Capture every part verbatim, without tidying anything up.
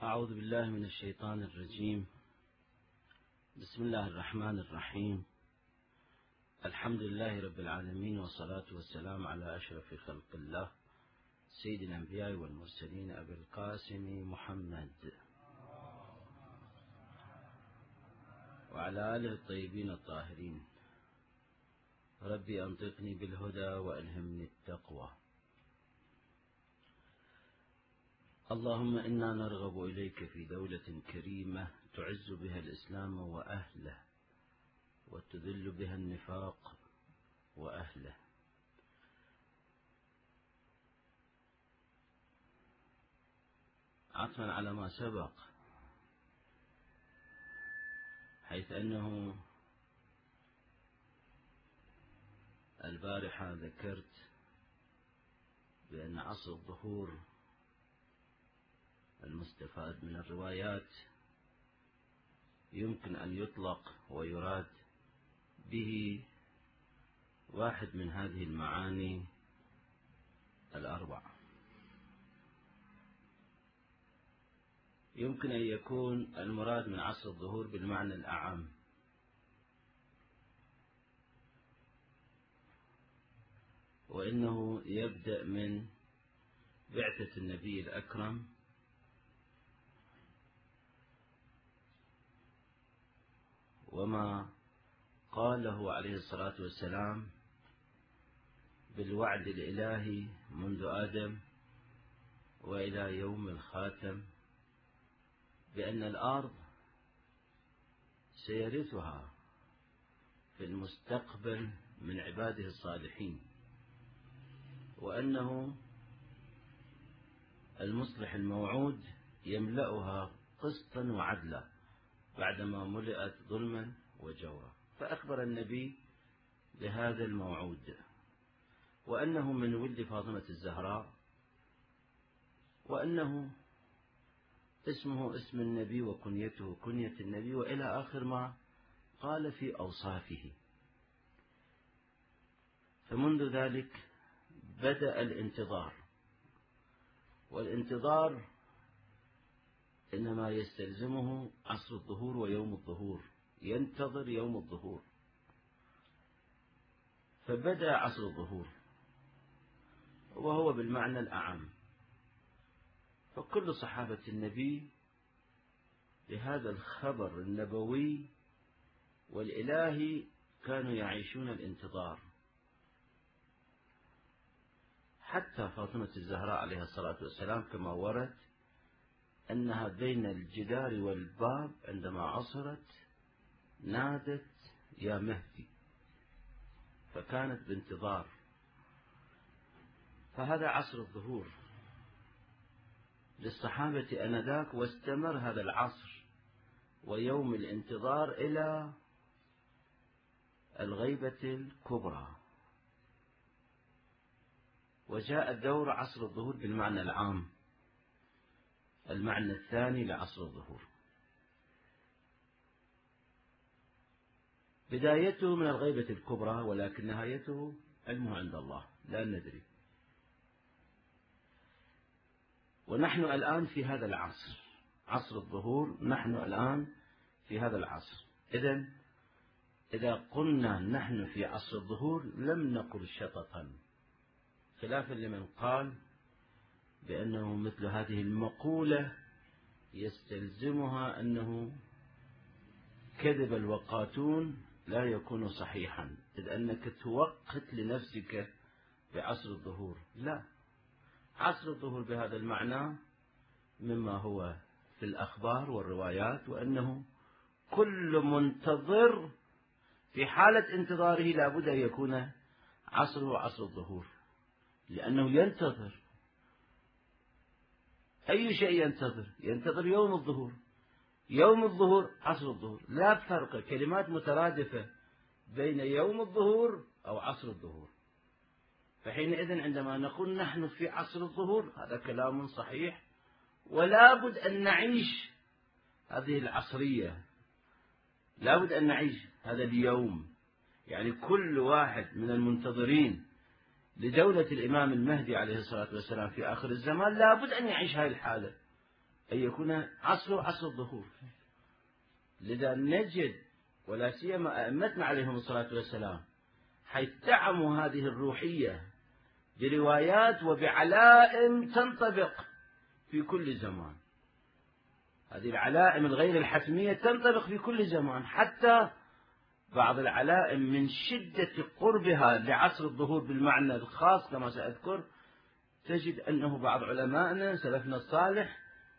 أعوذ بالله من الشيطان الرجيم. بسم الله الرحمن الرحيم. الحمد لله رب العالمين، والصلاة والسلام على أشرف خلق الله سيد الأنبياء والمرسلين أبي القاسم محمد وعلى آله الطيبين الطاهرين. ربي أنطقني بالهدى وألهمني التقوى. اللهم إنا نرغب إليك في دولة كريمة تعز بها الإسلام وأهله وتذل بها النفاق وأهله. عطفا على ما سبق، حيث أنه البارحة ذكرت بأن عصر الظهور المستفاد من الروايات يمكن أن يطلق ويراد به واحد من هذه المعاني الأربع. يمكن أن يكون المراد من عصر الظهور بالمعنى الأعم، وإنه يبدأ من بعثة النبي الأكرم وما قاله عليه الصلاة والسلام بالوعد الإلهي منذ آدم وإلى يوم الخاتم بأن الأرض سيرثها في المستقبل من عباده الصالحين، وأنه المصلح الموعود يملأها قسطا وعدلا بعدما ملئت ظلما وجورا. فأخبر النبي بهذا الموعود، وأنه من ولد فاطمة الزهراء، وأنه اسمه اسم النبي وكنيته كنية النبي، وإلى آخر ما قال في أوصافه. فمنذ ذلك بدأ الانتظار، والانتظار إنما يستلزمه عصر الظهور ويوم الظهور، ينتظر يوم الظهور. فبدأ عصر الظهور وهو بالمعنى الأعم، فكل صحابة النبي بهذا الخبر النبوي والإلهي كانوا يعيشون الانتظار، حتى فاطمة الزهراء عليها الصلاة والسلام كما ورد أنها بين الجدار والباب عندما عصرت نادت يا مهدي، فكانت بانتظار. فهذا عصر الظهور للصحابة آنذاك، واستمر هذا العصر ويوم الانتظار إلى الغيبة الكبرى، وجاء الدور عصر الظهور بالمعنى العام، المعنى الثاني لعصر الظهور. بدايته من الغيبة الكبرى، ولكن نهايته علمه عند الله لا ندري. ونحن الآن في هذا العصر، عصر الظهور، نحن الآن في هذا العصر. إذن إذا قلنا نحن في عصر الظهور لم نقل شططا، خلافا لمن قال بأنه مثل هذه المقولة يستلزمها أنه كذب الوقاتون لا يكون صحيحا، إذ أنك توقت لنفسك بعصر الظهور. لا، عصر الظهور بهذا المعنى مما هو في الأخبار والروايات، وأنه كل منتظر في حالة انتظاره لابد أن يكون عصره عصر الظهور، لأنه ينتظر أي شيء، ينتظر ينتظر يوم الظهور. يوم الظهور عصر الظهور، لا فرق، كلمات مترادفة بين يوم الظهور أو عصر الظهور. فحينئذ عندما نقول نحن في عصر الظهور هذا كلام صحيح، ولا بد أن نعيش هذه العصرية، لا بد أن نعيش هذا اليوم. يعني كل واحد من المنتظرين لدولة الإمام المهدي عليه الصلاة والسلام في آخر الزمان لا بد أن يعيش هذه الحالة، أن يكون عصره عصر الظهور. لذا نجد ولا سيما أئمتنا عليهم الصلاة والسلام حيث دعموا هذه الروحية بروايات وبعلائم تنطبق في كل زمان. هذه العلائم الغير الحتمية تنطبق في كل زمان، حتى بعض العلائم من شدة قربها لعصر الظهور بالمعنى الخاص كما سأذكر، تجد أنه بعض علمائنا سلفنا الصالح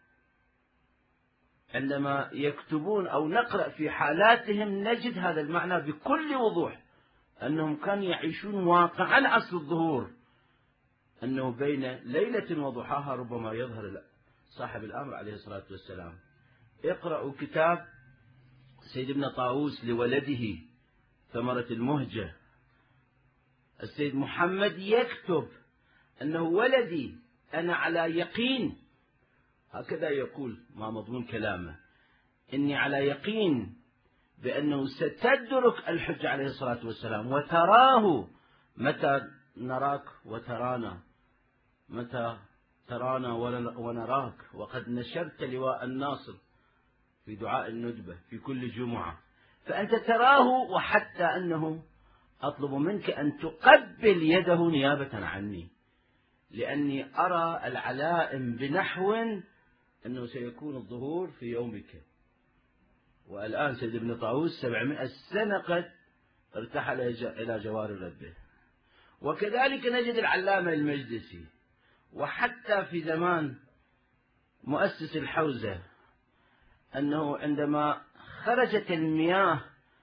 عندما يكتبون أو نقرأ في حالاتهم نجد هذا المعنى بكل وضوح، أنهم كانوا يعيشون واقعا عصر الظهور، أنه بين ليلة وضحاها ربما يظهر صاحب الأمر عليه الصلاة والسلام. اقرأوا كتاب سيد ابن طاووس لولده ثمرة المهجة. السيد محمد يكتب أنه ولدي أنا على يقين، هكذا يقول ما مضمون كلامه، إني على يقين بأنه ستدرك الحجة عليه الصلاة والسلام وتراه متى نراك وترانا، متى ترانا ونراك، وقد نشرت لواء الناصر في دعاء الندبة في كل جمعة، فأنت تراه، وحتى أنه أطلب منك أن تقبل يده نيابة عني، لأني أرى العلائم بنحو أنه سيكون الظهور في يومك. والآن سيد ابن طاووس سبعمائة سنة قد ارتحل إلى جوار ربه. وكذلك نجد العلامة المجدسي، وحتى في زمان مؤسس الحوزة أنه عندما خرجت المياه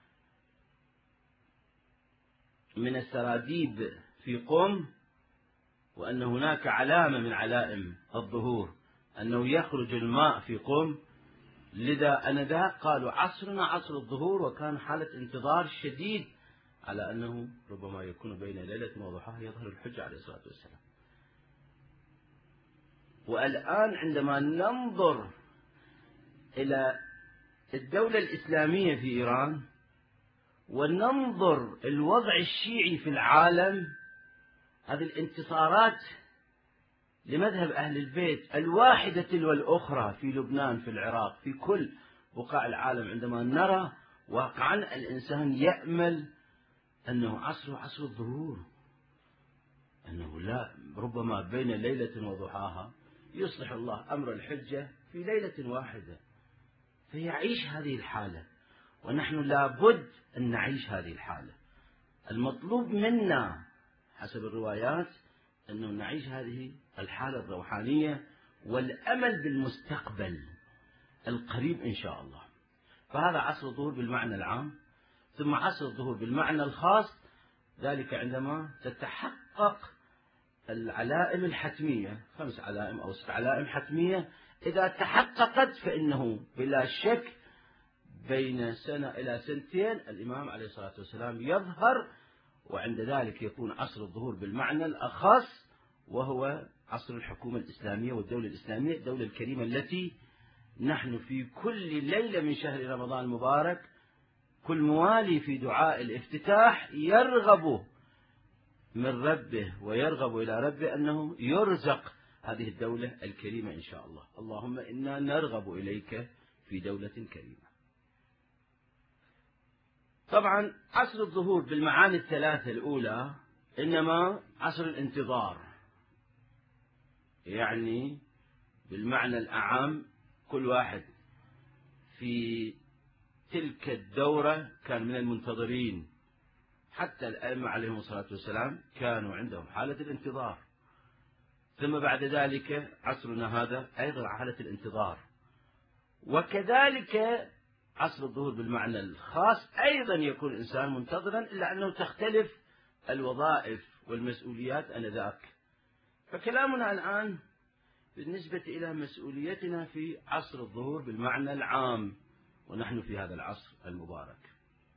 من السراديب في قم، وأن هناك علامة من علائم الظهور أنه يخرج الماء في قم، لذا أنذاك قالوا عصرنا عصر الظهور، وكان حالة انتظار شديد على أنه ربما يكون بين ليلة وضحاها يظهر الحجة عليه الصلاة والسلام. والآن عندما ننظر إلى الدولة الإسلامية في إيران وننظر الوضع الشيعي في العالم، هذه الانتصارات لمذهب أهل البيت الواحدة تلو الأخرى في لبنان، في العراق، في كل بقاع العالم، عندما نرى واقعا الإنسان يأمل أنه عصر عصر الظهور، أنه لا ربما بين ليلة وضحاها يصلح الله أمر الحجة في ليلة واحدة، فيعيش هذه الحالة. ونحن لابد أن نعيش هذه الحالة. المطلوب منا حسب الروايات أنه نعيش هذه الحالة الروحانية والأمل بالمستقبل القريب إن شاء الله. فهذا عصر الظهور بالمعنى العام، ثم عصر الظهور بالمعنى الخاص، ذلك عندما تتحقق العلائم الحتمية، خمس علائم أو ست علائم حتمية، إذا تحققت فإنه بلا شك بين سنة إلى سنتين الإمام عليه الصلاة والسلام يظهر، وعند ذلك يكون عصر الظهور بالمعنى الأخص، وهو عصر الحكومة الإسلامية والدولة الإسلامية، الدولة الكريمة التي نحن في كل ليلة من شهر رمضان المبارك كل موالي في دعاء الافتتاح يرغب من ربه ويرغب إلى ربه أنه يرزق هذه الدولة الكريمة إن شاء الله. اللهم إنا نرغب إليك في دولة كريمة. طبعا عصر الظهور بالمعاني الثلاثة الأولى إنما عصر الانتظار، يعني بالمعنى الأعم كل واحد في تلك الدورة كان من المنتظرين، حتى الأئمة عليهم الصلاة والسلام كانوا عندهم حالة الانتظار. ثم بعد ذلك عصرنا هذا أيضا حالة الانتظار، وكذلك عصر الظهور بالمعنى الخاص أيضا يكون الإنسان منتظرا، إلا أنه تختلف الوظائف والمسؤوليات آنذاك. فكلامنا الآن بالنسبة إلى مسؤوليتنا في عصر الظهور بالمعنى العام، ونحن في هذا العصر المبارك.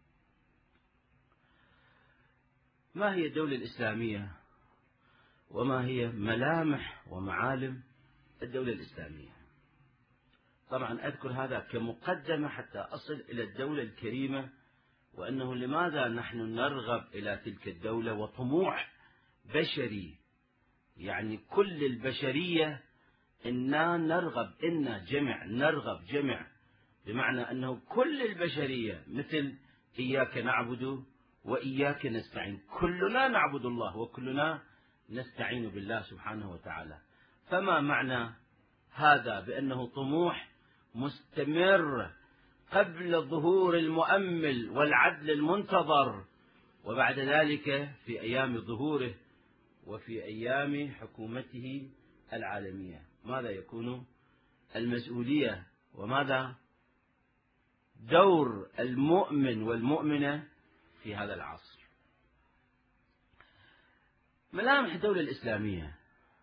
ما هي الدولة الإسلامية؟ وما هي ملامح ومعالم الدولة الإسلامية؟ طبعا أذكر هذا كمقدمة حتى أصل إلى الدولة الكريمة، وأنه لماذا نحن نرغب إلى تلك الدولة، وطموح بشري، يعني كل البشرية إنا نرغب، إنا جمع، نرغب جمع، بمعنى أنه كل البشرية مثل إياك نعبد وإياك نستعين، كلنا نعبد الله وكلنا نستعين بالله سبحانه وتعالى. فما معنى هذا؟ بأنه طموح مستمر قبل ظهور المؤمل والعدل المنتظر، وبعد ذلك في أيام ظهوره وفي أيام حكومته العالمية. ماذا يكون المسؤولية وماذا دور المؤمن والمؤمنة في هذا العصر؟ ملامح الدولة الإسلامية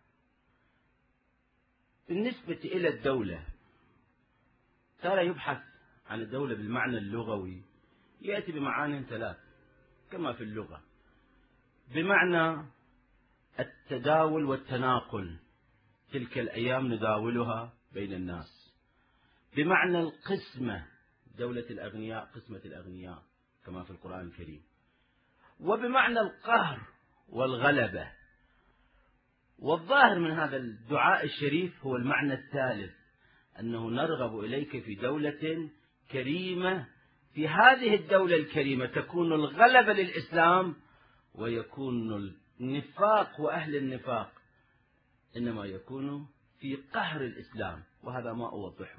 بالنسبة إلى الدولة، ترى يبحث عن الدولة بالمعنى اللغوي يأتي بمعان ثلاث كما في اللغة، بمعنى التداول والتناقل، تلك الأيام نداولها بين الناس، بمعنى القسمة، دولة الأغنياء قسمة الأغنياء كما في القرآن الكريم، وبمعنى القهر والغلبة. والظاهر من هذا الدعاء الشريف هو المعنى الثالث، أنه نرغب إليك في دولة كريمة، في هذه الدولة الكريمة تكون الغلبة للإسلام ويكون النفاق وأهل النفاق إنما يكون في قهر الإسلام، وهذا ما أوضحه.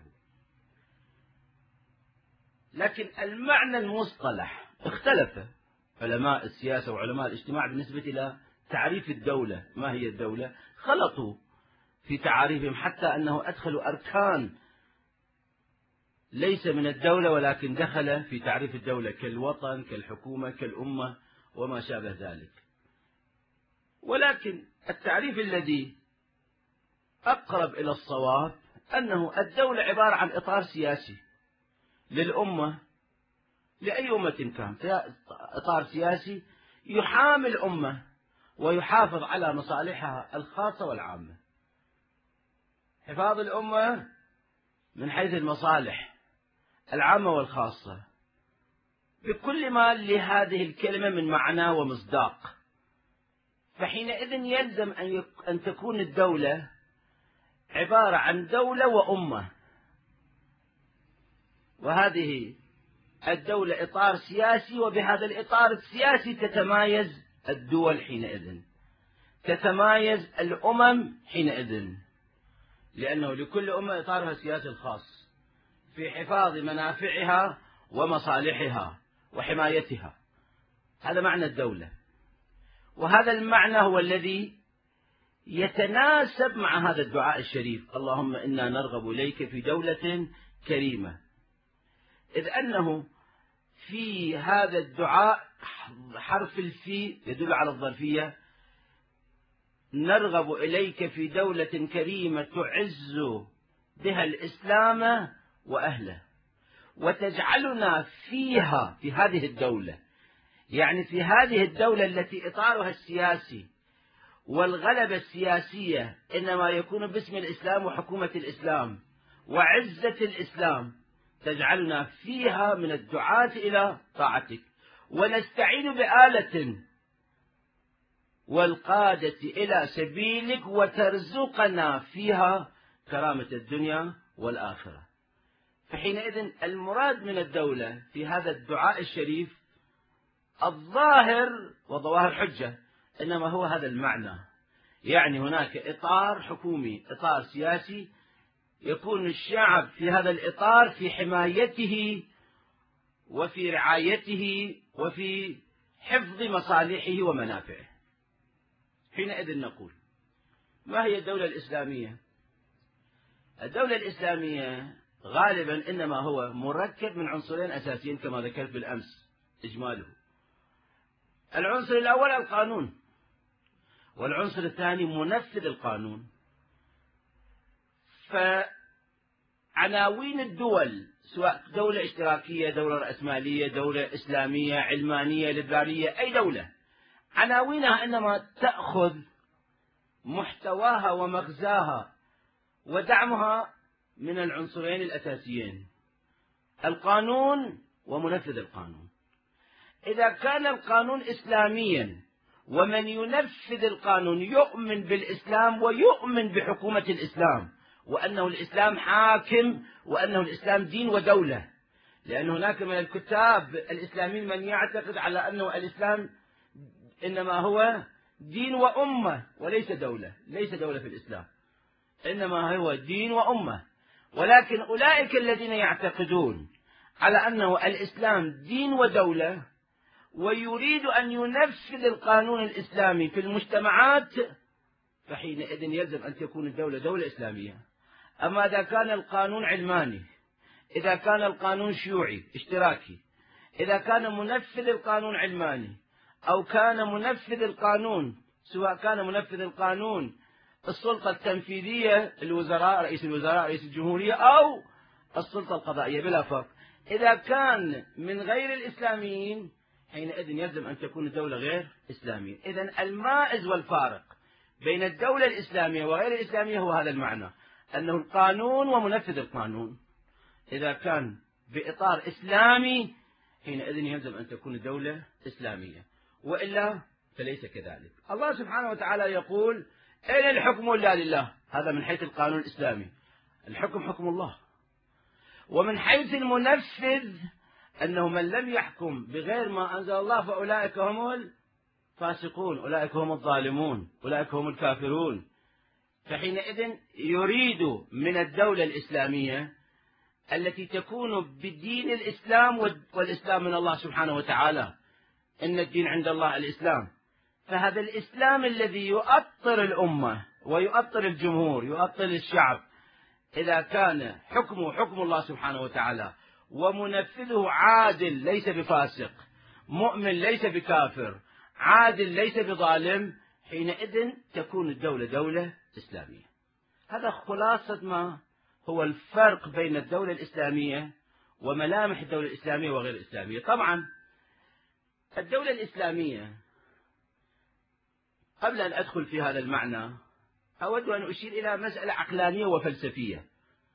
لكن المعنى المصطلح اختلف علماء السياسة وعلماء الاجتماع بالنسبة إلى تعريف الدولة. ما هي الدولة؟ خلطوا في تعاريفهم حتى أنه أدخلوا أركان ليس من الدولة ولكن دخل في تعريف الدولة كالوطن كالحكومة كالأمة وما شابه ذلك. ولكن التعريف الذي أقرب إلى الصواب أنه الدولة عبارة عن إطار سياسي للأمة، لأي أمة كان فيها إطار سياسي يحامي الأمة ويحافظ على مصالحها الخاصة والعامة. حفاظ الأمة من حيث المصالح العامة والخاصة بكل ما لهذه الكلمة من معنى ومصداق. فحينئذ يلزم أن تكون الدولة عبارة عن دولة وأمة، وهذه الدولة إطار سياسي، وبهذا الإطار السياسي تتمايز الدول حينئذ، تتمايز الأمم حينئذ، لأنه لكل أمة إطارها السياسي الخاص في حفاظ منافعها ومصالحها وحمايتها. هذا معنى الدولة، وهذا المعنى هو الذي يتناسب مع هذا الدعاء الشريف، اللهم إنا نرغب إليك في دولة كريمة، إذ أنه في هذا الدعاء حرف الفي يدل على الظرفية. نرغب إليك في دولة كريمة تعز بها الإسلام وأهله وتجعلنا فيها، في هذه الدولة، يعني في هذه الدولة التي إطارها السياسي والغلبة السياسية إنما يكون باسم الإسلام وحكومة الإسلام وعزة الإسلام، تجعلنا فيها من الدعاة إلى طاعتك، ونستعين بآلة والقادة إلى سبيلك، وترزقنا فيها كرامة الدنيا والآخرة. فحينئذ المراد من الدولة في هذا الدعاء الشريف الظاهر وظواهر حجة، إنما هو هذا المعنى، يعني هناك إطار حكومي، إطار سياسي، يكون الشعب في هذا الإطار في حمايته وفي رعايته وفي حفظ مصالحه ومنافعه. حينئذ نقول ما هي الدولة الإسلامية؟ الدولة الإسلامية غالبا إنما هو مركب من عنصرين أساسيين كما ذكرت بالأمس إجماله. العنصر الأول القانون، والعنصر الثاني منفذ القانون. فعناوين الدول سواء دولة اشتراكية، دولة رأسمالية، دولة إسلامية، علمانية، ليبرالية، أي دولة، عناوينها إنما تأخذ محتواها ومغزاها ودعمها من العنصرين الأساسيين، القانون ومنفذ القانون. إذا كان القانون إسلاميا ومن ينفذ القانون يؤمن بالإسلام ويؤمن بحكومة الإسلام وأنه الإسلام حاكم وأنه الإسلام دين ودولة. لأن هناك من الكتاب الإسلاميين من يعتقد على أنه الإسلام إنما هو دين وأمة وليس دولة، ليس دولة في الإسلام، إنما هو دين وأمة. ولكن أولئك الذين يعتقدون على أنه الإسلام دين ودولة ويريد أن ينفذ القانون الإسلامي في المجتمعات، فحينئذ يلزم أن تكون الدولة دولة إسلامية. أما إذا كان القانون علماني، إذا كان القانون شيوعي اشتراكي، إذا كان منفذ القانون علماني أو كان منفذ القانون، سواء كان منفذ القانون السلطة التنفيذية الوزراء، رئيس الوزراء، رئيس الجمهورية، أو السلطة القضائية، بلا فرق، إذا كان من غير الإسلاميين حينئذ يلزم أن تكون الدولة غير إسلامية. إذن المائز والفارق بين الدولة الإسلامية وغير الإسلامية هو هذا المعنى، أنه القانون ومنفذ القانون إذا كان بإطار إسلامي حينئذ يلزم أن تكون الدولة إسلامية، وإلا فليس كذلك. الله سبحانه وتعالى يقول: أين الحكم إلا لله. هذا من حيث القانون الإسلامي، الحكم حكم الله. ومن حيث المنفذ أنه من لم يحكم بغير ما أنزل الله فأولئك هم الفاسقون، أولئك هم الظالمون، أولئك هم الكافرون. فحينئذ يريد من الدولة الإسلامية التي تكون بدين الإسلام، والإسلام من الله سبحانه وتعالى، إن الدين عند الله الإسلام. فهذا الإسلام الذي يؤطر الأمة ويؤطر الجمهور، يؤطر الشعب، إذا كان حكمه حكم الله سبحانه وتعالى ومنفذه عادل ليس بفاسق، مؤمن ليس بكافر، عادل ليس بظالم، حينئذ تكون الدولة دولة إسلامية. هذا خلاصة ما هو الفرق بين الدولة الإسلامية وملامح الدولة الإسلامية وغير الإسلامية. طبعا الدولة الإسلامية، قبل أن أدخل في هذا المعنى أود أن أشير إلى مسألة عقلانية وفلسفية،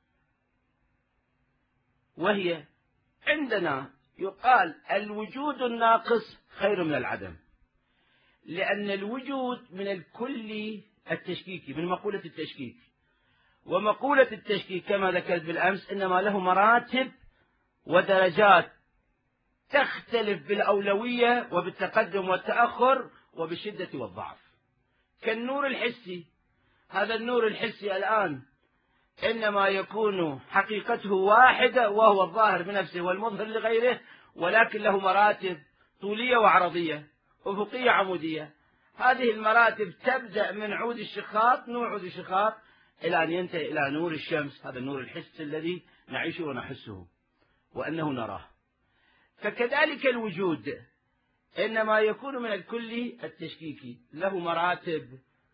وهي عندنا يقال الوجود الناقص خير من العدم، لأن الوجود من الكلي التشكيكي، من مقولة التشكيك، ومقولة التشكيك كما ذكرت بالأمس إنما له مراتب ودرجات تختلف بالأولوية وبالتقدم والتأخر وبالشدة والضعف. كالنور الحسي، هذا النور الحسي الآن إنما يكون حقيقته واحدة وهو الظاهر بنفسه والمظهر لغيره، ولكن له مراتب طولية وعرضية، أفقية عمودية. هذه المراتب تبدأ من عود الشخاط، نور عود الشخاط، إلى أن ينتهي إلى نور الشمس، هذا النور الحسي الذي نعيشه ونحسه وأنه نراه. فكذلك الوجود إنما يكون من الكلي التشكيكي، له مراتب.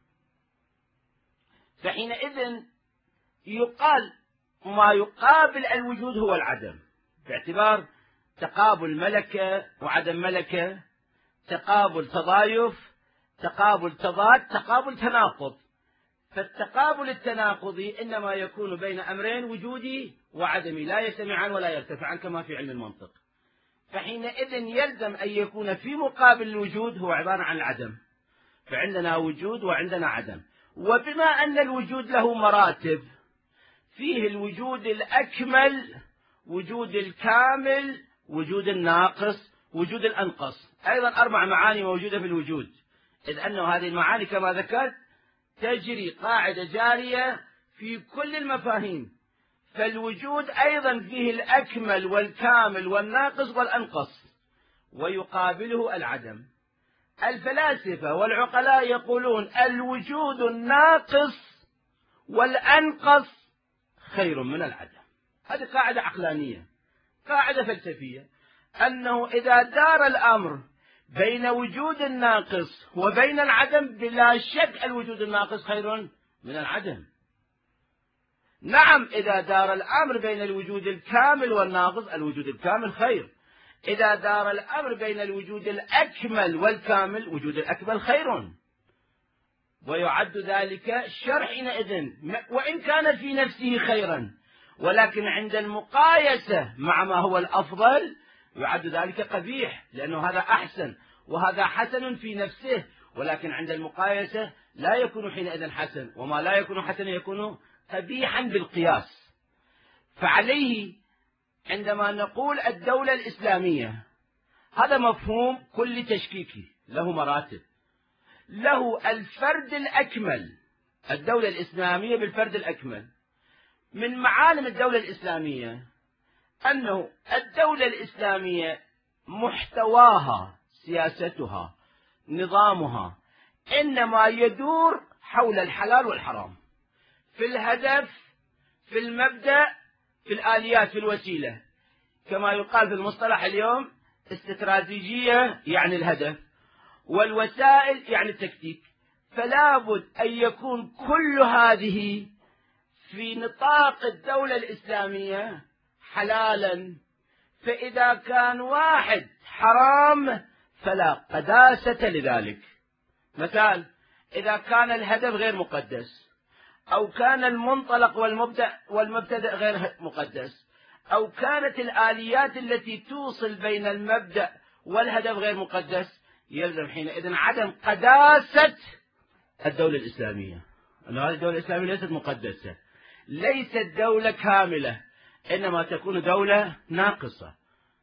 فحينئذ يقال ما يقابل الوجود هو العدم، باعتبار تقابل ملكة وعدم ملكة، تقابل تضايف، تقابل تضاد، تقابل تناقض. فالتقابل التناقضي إنما يكون بين أمرين وجودي وعدمي لا يجتمعان ولا يرتفعان كما في علم المنطق. فحينئذ يلزم أن يكون في مقابل الوجود هو عبارة عن العدم. فعندنا وجود وعندنا عدم. وبما أن الوجود له مراتب، فيه الوجود الأكمل، وجود الكامل، وجود الناقص، وجود الأنقص، أيضا أربع معاني موجودة في الوجود، إذ أنه هذه المعاني كما ذكرت تجري قاعدة جارية في كل المفاهيم. فالوجود أيضا فيه الأكمل والكامل والناقص والأنقص، ويقابله العدم. الفلاسفة والعقلاء يقولون الوجود الناقص والأنقص خير من العدم. هذه قاعدة عقلانية، قاعدة فلسفية، أنه إذا دار الأمر بين وجود الناقص وبين العدم بلا شك الوجود الناقص خير من العدم. نعم، إذا دار الأمر بين الوجود الكامل والناقص الوجود الكامل خير. إذا دار الأمر بين الوجود الأكمل والكامل وجود الأكمل خير. ويعد ذلك شر حينئذ، وإن كان في نفسه خيرا، ولكن عند المقايسة مع ما هو الأفضل يعد ذلك قبيح، لأنه هذا أحسن وهذا حسن في نفسه، ولكن عند المقايسة لا يكون حينئذ حسن، وما لا يكون حسنا يكون قبيحا بالقياس. فعليه عندما نقول الدولة الإسلامية، هذا مفهوم كل تشكيكي، له مراتب. له الفرد الأكمل، الدولة الإسلامية بالفرد الأكمل. من معالم الدولة الإسلامية أنه الدولة الإسلامية محتواها، سياستها، نظامها، إنما يدور حول الحلال والحرام، في الهدف، في المبدأ، في الآليات، في الوسيلة. كما يقال في المصطلح اليوم، استراتيجية يعني الهدف، والوسائل يعني التكتيك. فلا بد أن يكون كل هذه في نطاق الدولة الإسلامية حلالا. فإذا كان واحد حرام فلا قداسة لذلك. مثال، إذا كان الهدف غير مقدس، أو كان المنطلق والمبدأ والمبتدأ غير مقدس، أو كانت الآليات التي توصل بين المبدأ والهدف غير مقدس، يلزم حينئذ عدم قداسة الدولة الإسلامية. أن هذه الدولة الإسلامية ليست مقدسة، ليست دولة كاملة، إنما تكون دولة ناقصة.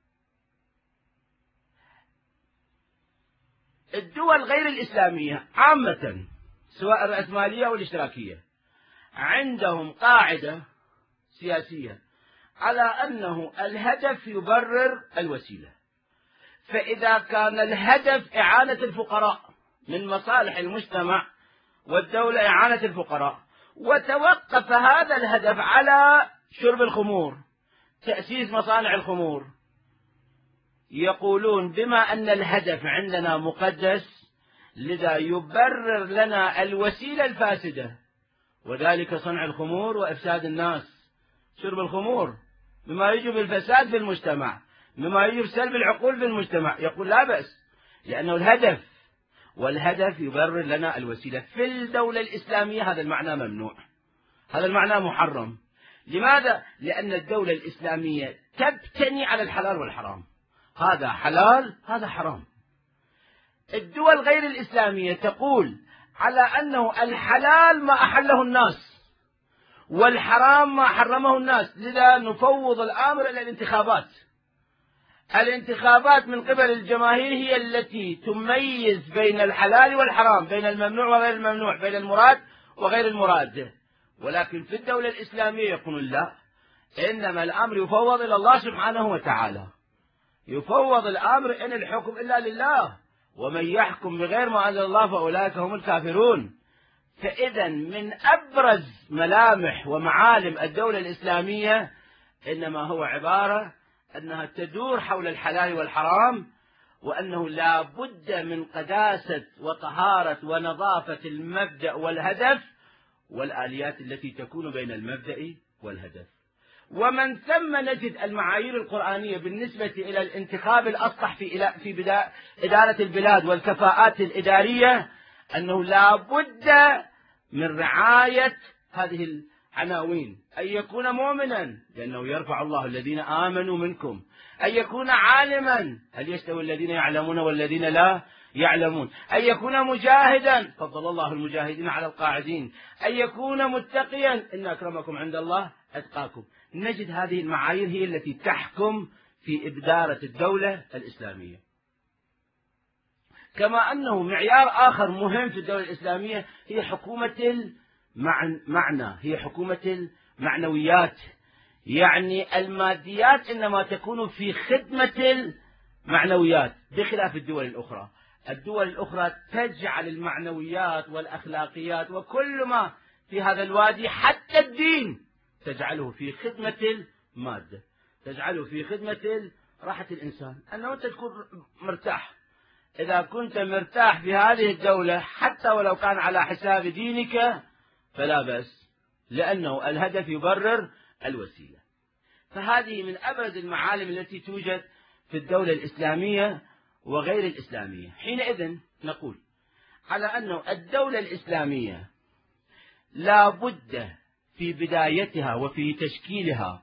الدول غير الإسلامية عامة، سواء الرأسمالية أو الاشتراكية، عندهم قاعدة سياسية على أنه الهدف يبرر الوسيلة. فإذا كان الهدف إعانة الفقراء، من مصالح المجتمع والدولة إعانة الفقراء، وتوقف هذا الهدف على شرب الخمور، تأسيس مصانع الخمور، يقولون بما أن الهدف عندنا مقدس، لذا يبرر لنا الوسيلة الفاسدة، وذلك صنع الخمور وإفساد الناس. شرب الخمور مما يجب الفساد في المجتمع، مما يجب سلب العقول في المجتمع. يقول لا بأس، لأنه الهدف، والهدف يبرر لنا الوسيلة. في الدولة الإسلامية هذا المعنى ممنوع، هذا المعنى محرم. لماذا؟ لأن الدولة الإسلامية تبتني على الحلال والحرام، هذا حلال هذا حرام. الدول غير الإسلامية تقول على أنه الحلال ما أحله الناس، والحرام ما حرمه الناس، لذا نفوض الأمر إلى الانتخابات. الانتخابات من قبل الجماهير هي التي تميز بين الحلال والحرام، بين الممنوع وغير الممنوع، بين المراد وغير المراد. ولكن في الدولة الإسلامية يقولون لا، إنما الأمر يفوض إلى الله سبحانه وتعالى، يفوض الأمر إن الحكم إلا لله، ومن يحكم بغير ما أنزل الله فأولئك هم الكافرون. فإذا من أبرز ملامح ومعالم الدولة الإسلامية إنما هو عبارة أنها تدور حول الحلال والحرام، وأنه لا بد من قداسة وطهارة ونظافة المبدأ والهدف والآليات التي تكون بين المبدأ والهدف. ومن ثم نجد المعايير القرآنية بالنسبة إلى الانتخاب الأصلح في في إدارة البلاد والكفاءات الإدارية، أنه لا بد من رعاية هذه العناوين. أن يكون مؤمنا، لأنه يرفع الله الذين آمنوا منكم. أن يكون عالما، هل يستوي الذين يعلمون والذين لا يعلمون. أن يكون مجاهدا، فضل الله المجاهدين على القاعدين. أن يكون متقيا، إن أكرمكم عند الله أتقاكم. نجد هذه المعايير هي التي تحكم في إدارة الدولة الإسلامية. كما أنه معيار آخر مهم في الدولة الإسلامية هي حكومة المعنى، هي حكومة المعنويات. يعني الماديات إنما تكون في خدمة المعنويات، بخلاف الدول الأخرى. الدول الأخرى تجعل المعنويات والأخلاقيات وكل ما في هذا الوادي، حتى الدين، تجعله في خدمة المادة، تجعله في خدمة راحة الإنسان، أنه أنت تكون مرتاح. إذا كنت مرتاح في هذه الدولة حتى ولو كان على حساب دينك فلا بأس، لأنه الهدف يبرر الوسيلة. فهذه من أبرز المعالم التي توجد في الدولة الإسلامية وغير الإسلامية. حينئذ نقول على أنه الدولة الإسلامية لا بد في بدايتها وفي تشكيلها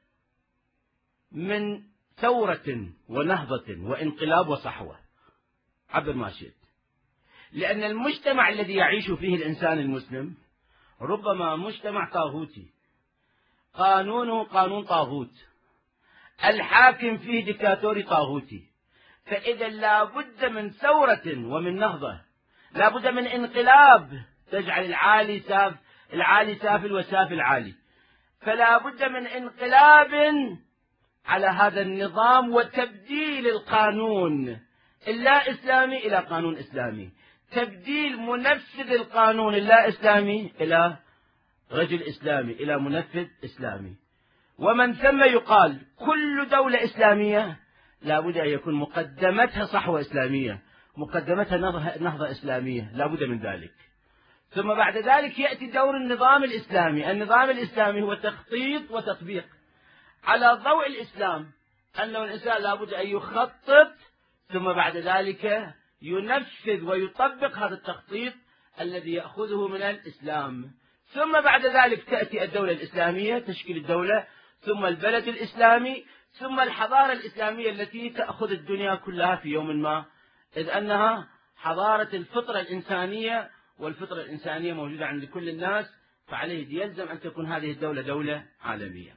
من ثورة ونهضة وانقلاب وصحوة، عبر ما شئت. لأن المجتمع الذي يعيش فيه الإنسان المسلم ربما مجتمع طاغوتي قانونه قانون طاغوت، الحاكم فيه ديكتاتوري طاغوتي، فإذا لا بد من ثورة ومن نهضة، لا بد من انقلاب تجعل العالي ساف العالي سافل وسافل عالي، فلا بد من انقلاب على هذا النظام وتبديل القانون اللا إسلامي إلى قانون إسلامي، تبديل منفذ القانون اللا إسلامي إلى رجل إسلامي، إلى منفذ إسلامي. ومن ثم يقال كل دولة إسلامية لا بد أن يكون مقدمتها صحوة إسلامية، مقدمتها نهضة إسلامية، لا بد من ذلك. ثم بعد ذلك يأتي دور النظام الإسلامي. النظام الإسلامي هو تخطيط وتطبيق على ضوء الإسلام، أنه الإنسان لا بد أن يخطط ثم بعد ذلك ينفذ ويطبق هذا التخطيط الذي يأخذه من الإسلام. ثم بعد ذلك تأتي الدولة الإسلامية، تشكيل الدولة، ثم البلد الإسلامي، ثم الحضارة الإسلامية التي تأخذ الدنيا كلها في يوم ما، إذ أنها حضارة الفطرة الإنسانية، والفطرة الإنسانية موجودة عند كل الناس، فعليه يلزم أن تكون هذه الدولة دولة عالمية.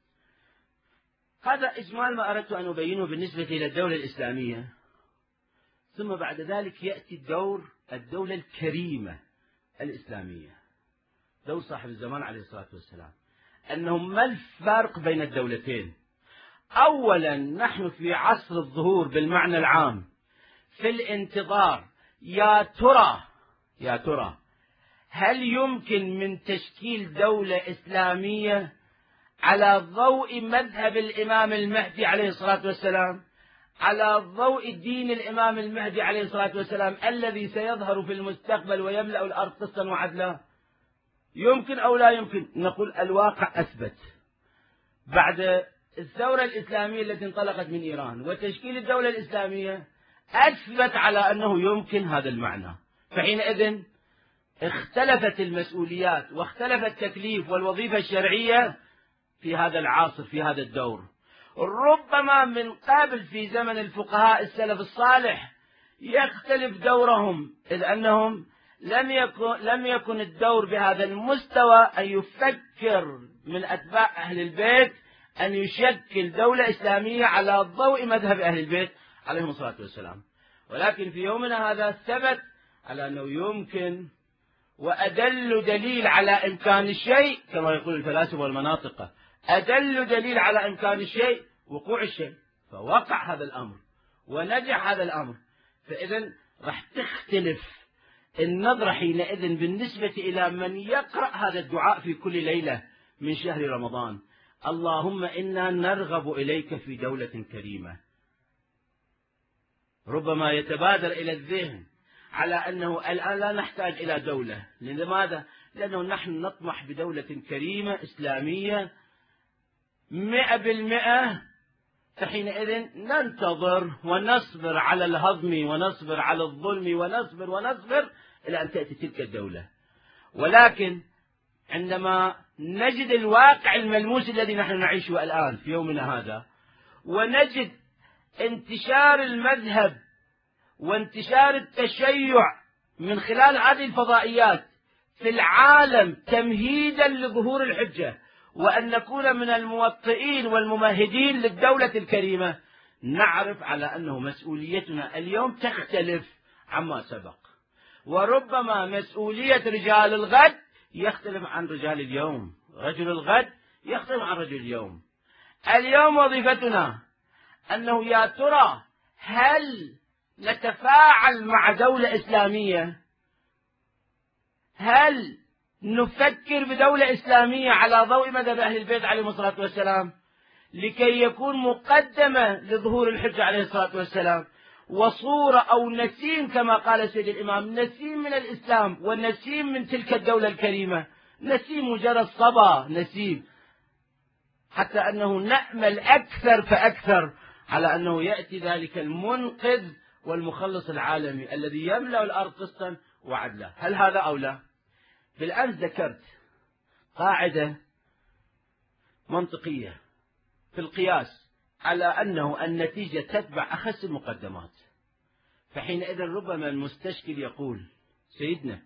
هذا إجمال ما أردت أن أبينه بالنسبة إلى الدولة الإسلامية. ثم بعد ذلك يأتي الدور الدولة الكريمة الإسلامية، دور صاحب الزمان عليه الصلاة والسلام. أنه ما الفرق بين الدولتين؟ أولا نحن في عصر الظهور بالمعنى العام، في الانتظار. يا ترى يا ترى هل يمكن من تشكيل دولة إسلامية على ضوء مذهب الإمام المهدي عليه الصلاة والسلام، على ضوء دين الإمام المهدي عليه الصلاة والسلام الذي سيظهر في المستقبل ويملأ الأرض قسطا وعدلا؟ يمكن أو لا يمكن؟ نقول الواقع أثبت بعد الثورة الإسلامية التي انطلقت من إيران وتشكيل الدولة الإسلامية، أثبت على أنه يمكن هذا المعنى. فحينئذ اختلفت المسؤوليات واختلف التكليف والوظيفة الشرعية في هذا العصر، في هذا الدور. ربما من قبل في زمن الفقهاء السلف الصالح يختلف دورهم، إذ أنهم لم يكن لم يكن الدور بهذا المستوى أن يفكر من أتباع أهل البيت أن يشكل دولة إسلامية على ضوء مذهب أهل البيت عليهم الصلاة والسلام. ولكن في يومنا هذا ثبت على أنه يمكن، وأدل دليل على إمكان الشيء كما يقول الفلاسفة والمناطقة، أدل دليل على إمكان الشيء وقوع الشيء، فوقع هذا الأمر ونجح هذا الأمر. فإذا راح تختلف النظرة حينئذ بالنسبة إلى من يقرأ هذا الدعاء في كل ليلة من شهر رمضان: اللهم إنا نرغب إليك في دولة كريمة. ربما يتبادر إلى الذهن على أنه الآن لا نحتاج إلى دولة. لماذا؟ لأنه نحن نطمح بدولة كريمة إسلامية مئة بالمئة، فحينئذ ننتظر ونصبر على الهضم ونصبر على الظلم ونصبر ونصبر إلى أن تأتي تلك الدولة. ولكن عندما نجد الواقع الملموس الذي نحن نعيشه الآن في يومنا هذا، ونجد انتشار المذهب وانتشار التشيع من خلال هذه الفضائيات في العالم تمهيدا لظهور الحجة، وأن نكون من الموطئين والممهدين للدولة الكريمة، نعرف على أنه مسؤوليتنا اليوم تختلف عما سبق. وربما مسؤولية رجال الغد يختلف عن رجال اليوم، رجل الغد يختلف عن رجل اليوم. اليوم وظيفتنا أنه يا ترى هل نتفاعل مع دولة إسلامية؟ هل نفكر بدولة إسلامية على ضوء مذهب أهل البيت عليهم الصلاة والسلام لكي يكون مقدمة لظهور الحجة عليه الصلاة والسلام، وصورة أو نسيم كما قال سيد الإمام، نسيم من الإسلام والنسيم من تلك الدولة الكريمة، نسيم مجرد صبا نسيم، حتى أنه نأمل أكثر فأكثر على أنه يأتي ذلك المنقذ والمخلص العالمي الذي يملأ الأرض قسطا وعدلا. هل هذا أو لا؟ بالأمس ذكرت قاعدة منطقية في القياس على أنه النتيجة تتبع أخس المقدمات. فحينئذ ربما المستشكل يقول: سيدنا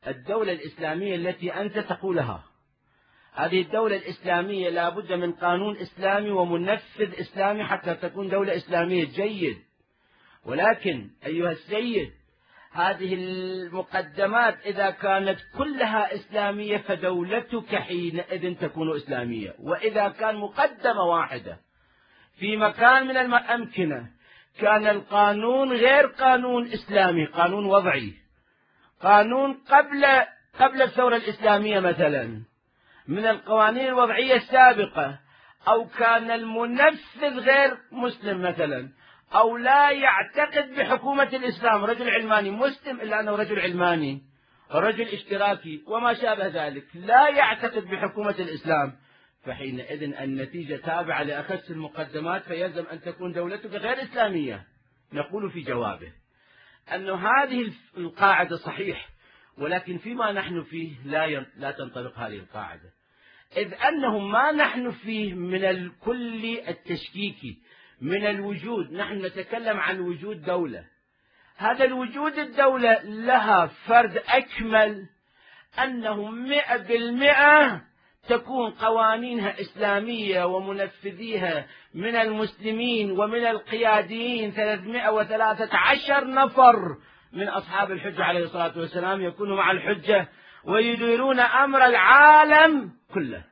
الدولة الإسلامية التي أنت تقولها. هذه الدولة الإسلامية لا بد من قانون إسلامي ومنفذ إسلامي حتى تكون دولة إسلامية جيد. ولكن أيها السيد، هذه المقدمات إذا كانت كلها إسلامية فدولتك حينئذ تكون إسلامية. وإذا كان مقدمة واحدة في مكان من الأمكنة كان القانون غير قانون إسلامي، قانون وضعي، قانون قبل قبل الثورة الإسلامية مثلا من القوانين الوضعية السابقة، أو كان المنفذ غير مسلم مثلا، أو لا يعتقد بحكومة الإسلام، رجل علماني مسلم إلا أنه رجل علماني، رجل اشتراكي وما شابه ذلك، لا يعتقد بحكومة الإسلام، فحينئذ النتيجة تابعة لأخس المقدمات، فيلزم أن تكون دولتك غير إسلامية. نقول في جوابه أن هذه القاعدة صحيح، ولكن فيما نحن فيه لا لا تنطبق هذه القاعدة، إذ أنه ما نحن فيه من الكل التشكيكي من الوجود. نحن نتكلم عن وجود دولة، هذا الوجود الدولة لها فرد أكمل أنه مئة بالمئة تكون قوانينها إسلامية ومنفذيها من المسلمين ومن القياديين ثلاثمئة وثلاثة عشر نفر من أصحاب الحجة عليه الصلاة والسلام يكونوا مع الحجة ويديرون أمر العالم كله.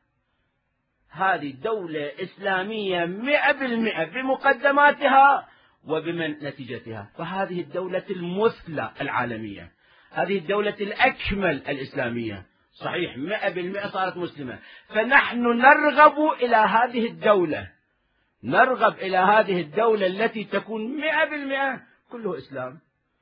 هذه دولة إسلامية مئة بالمئة بمقدماتها وبنتيجتها، فهذه الدولة المثلى العالمية، هذه الدولة الأكمل الإسلامية، صحيح مئة بالمئة صارت مسلمة. فنحن نرغب إلى هذه الدولة، نرغب إلى هذه الدولة التي تكون مئة بالمئة كله إسلام،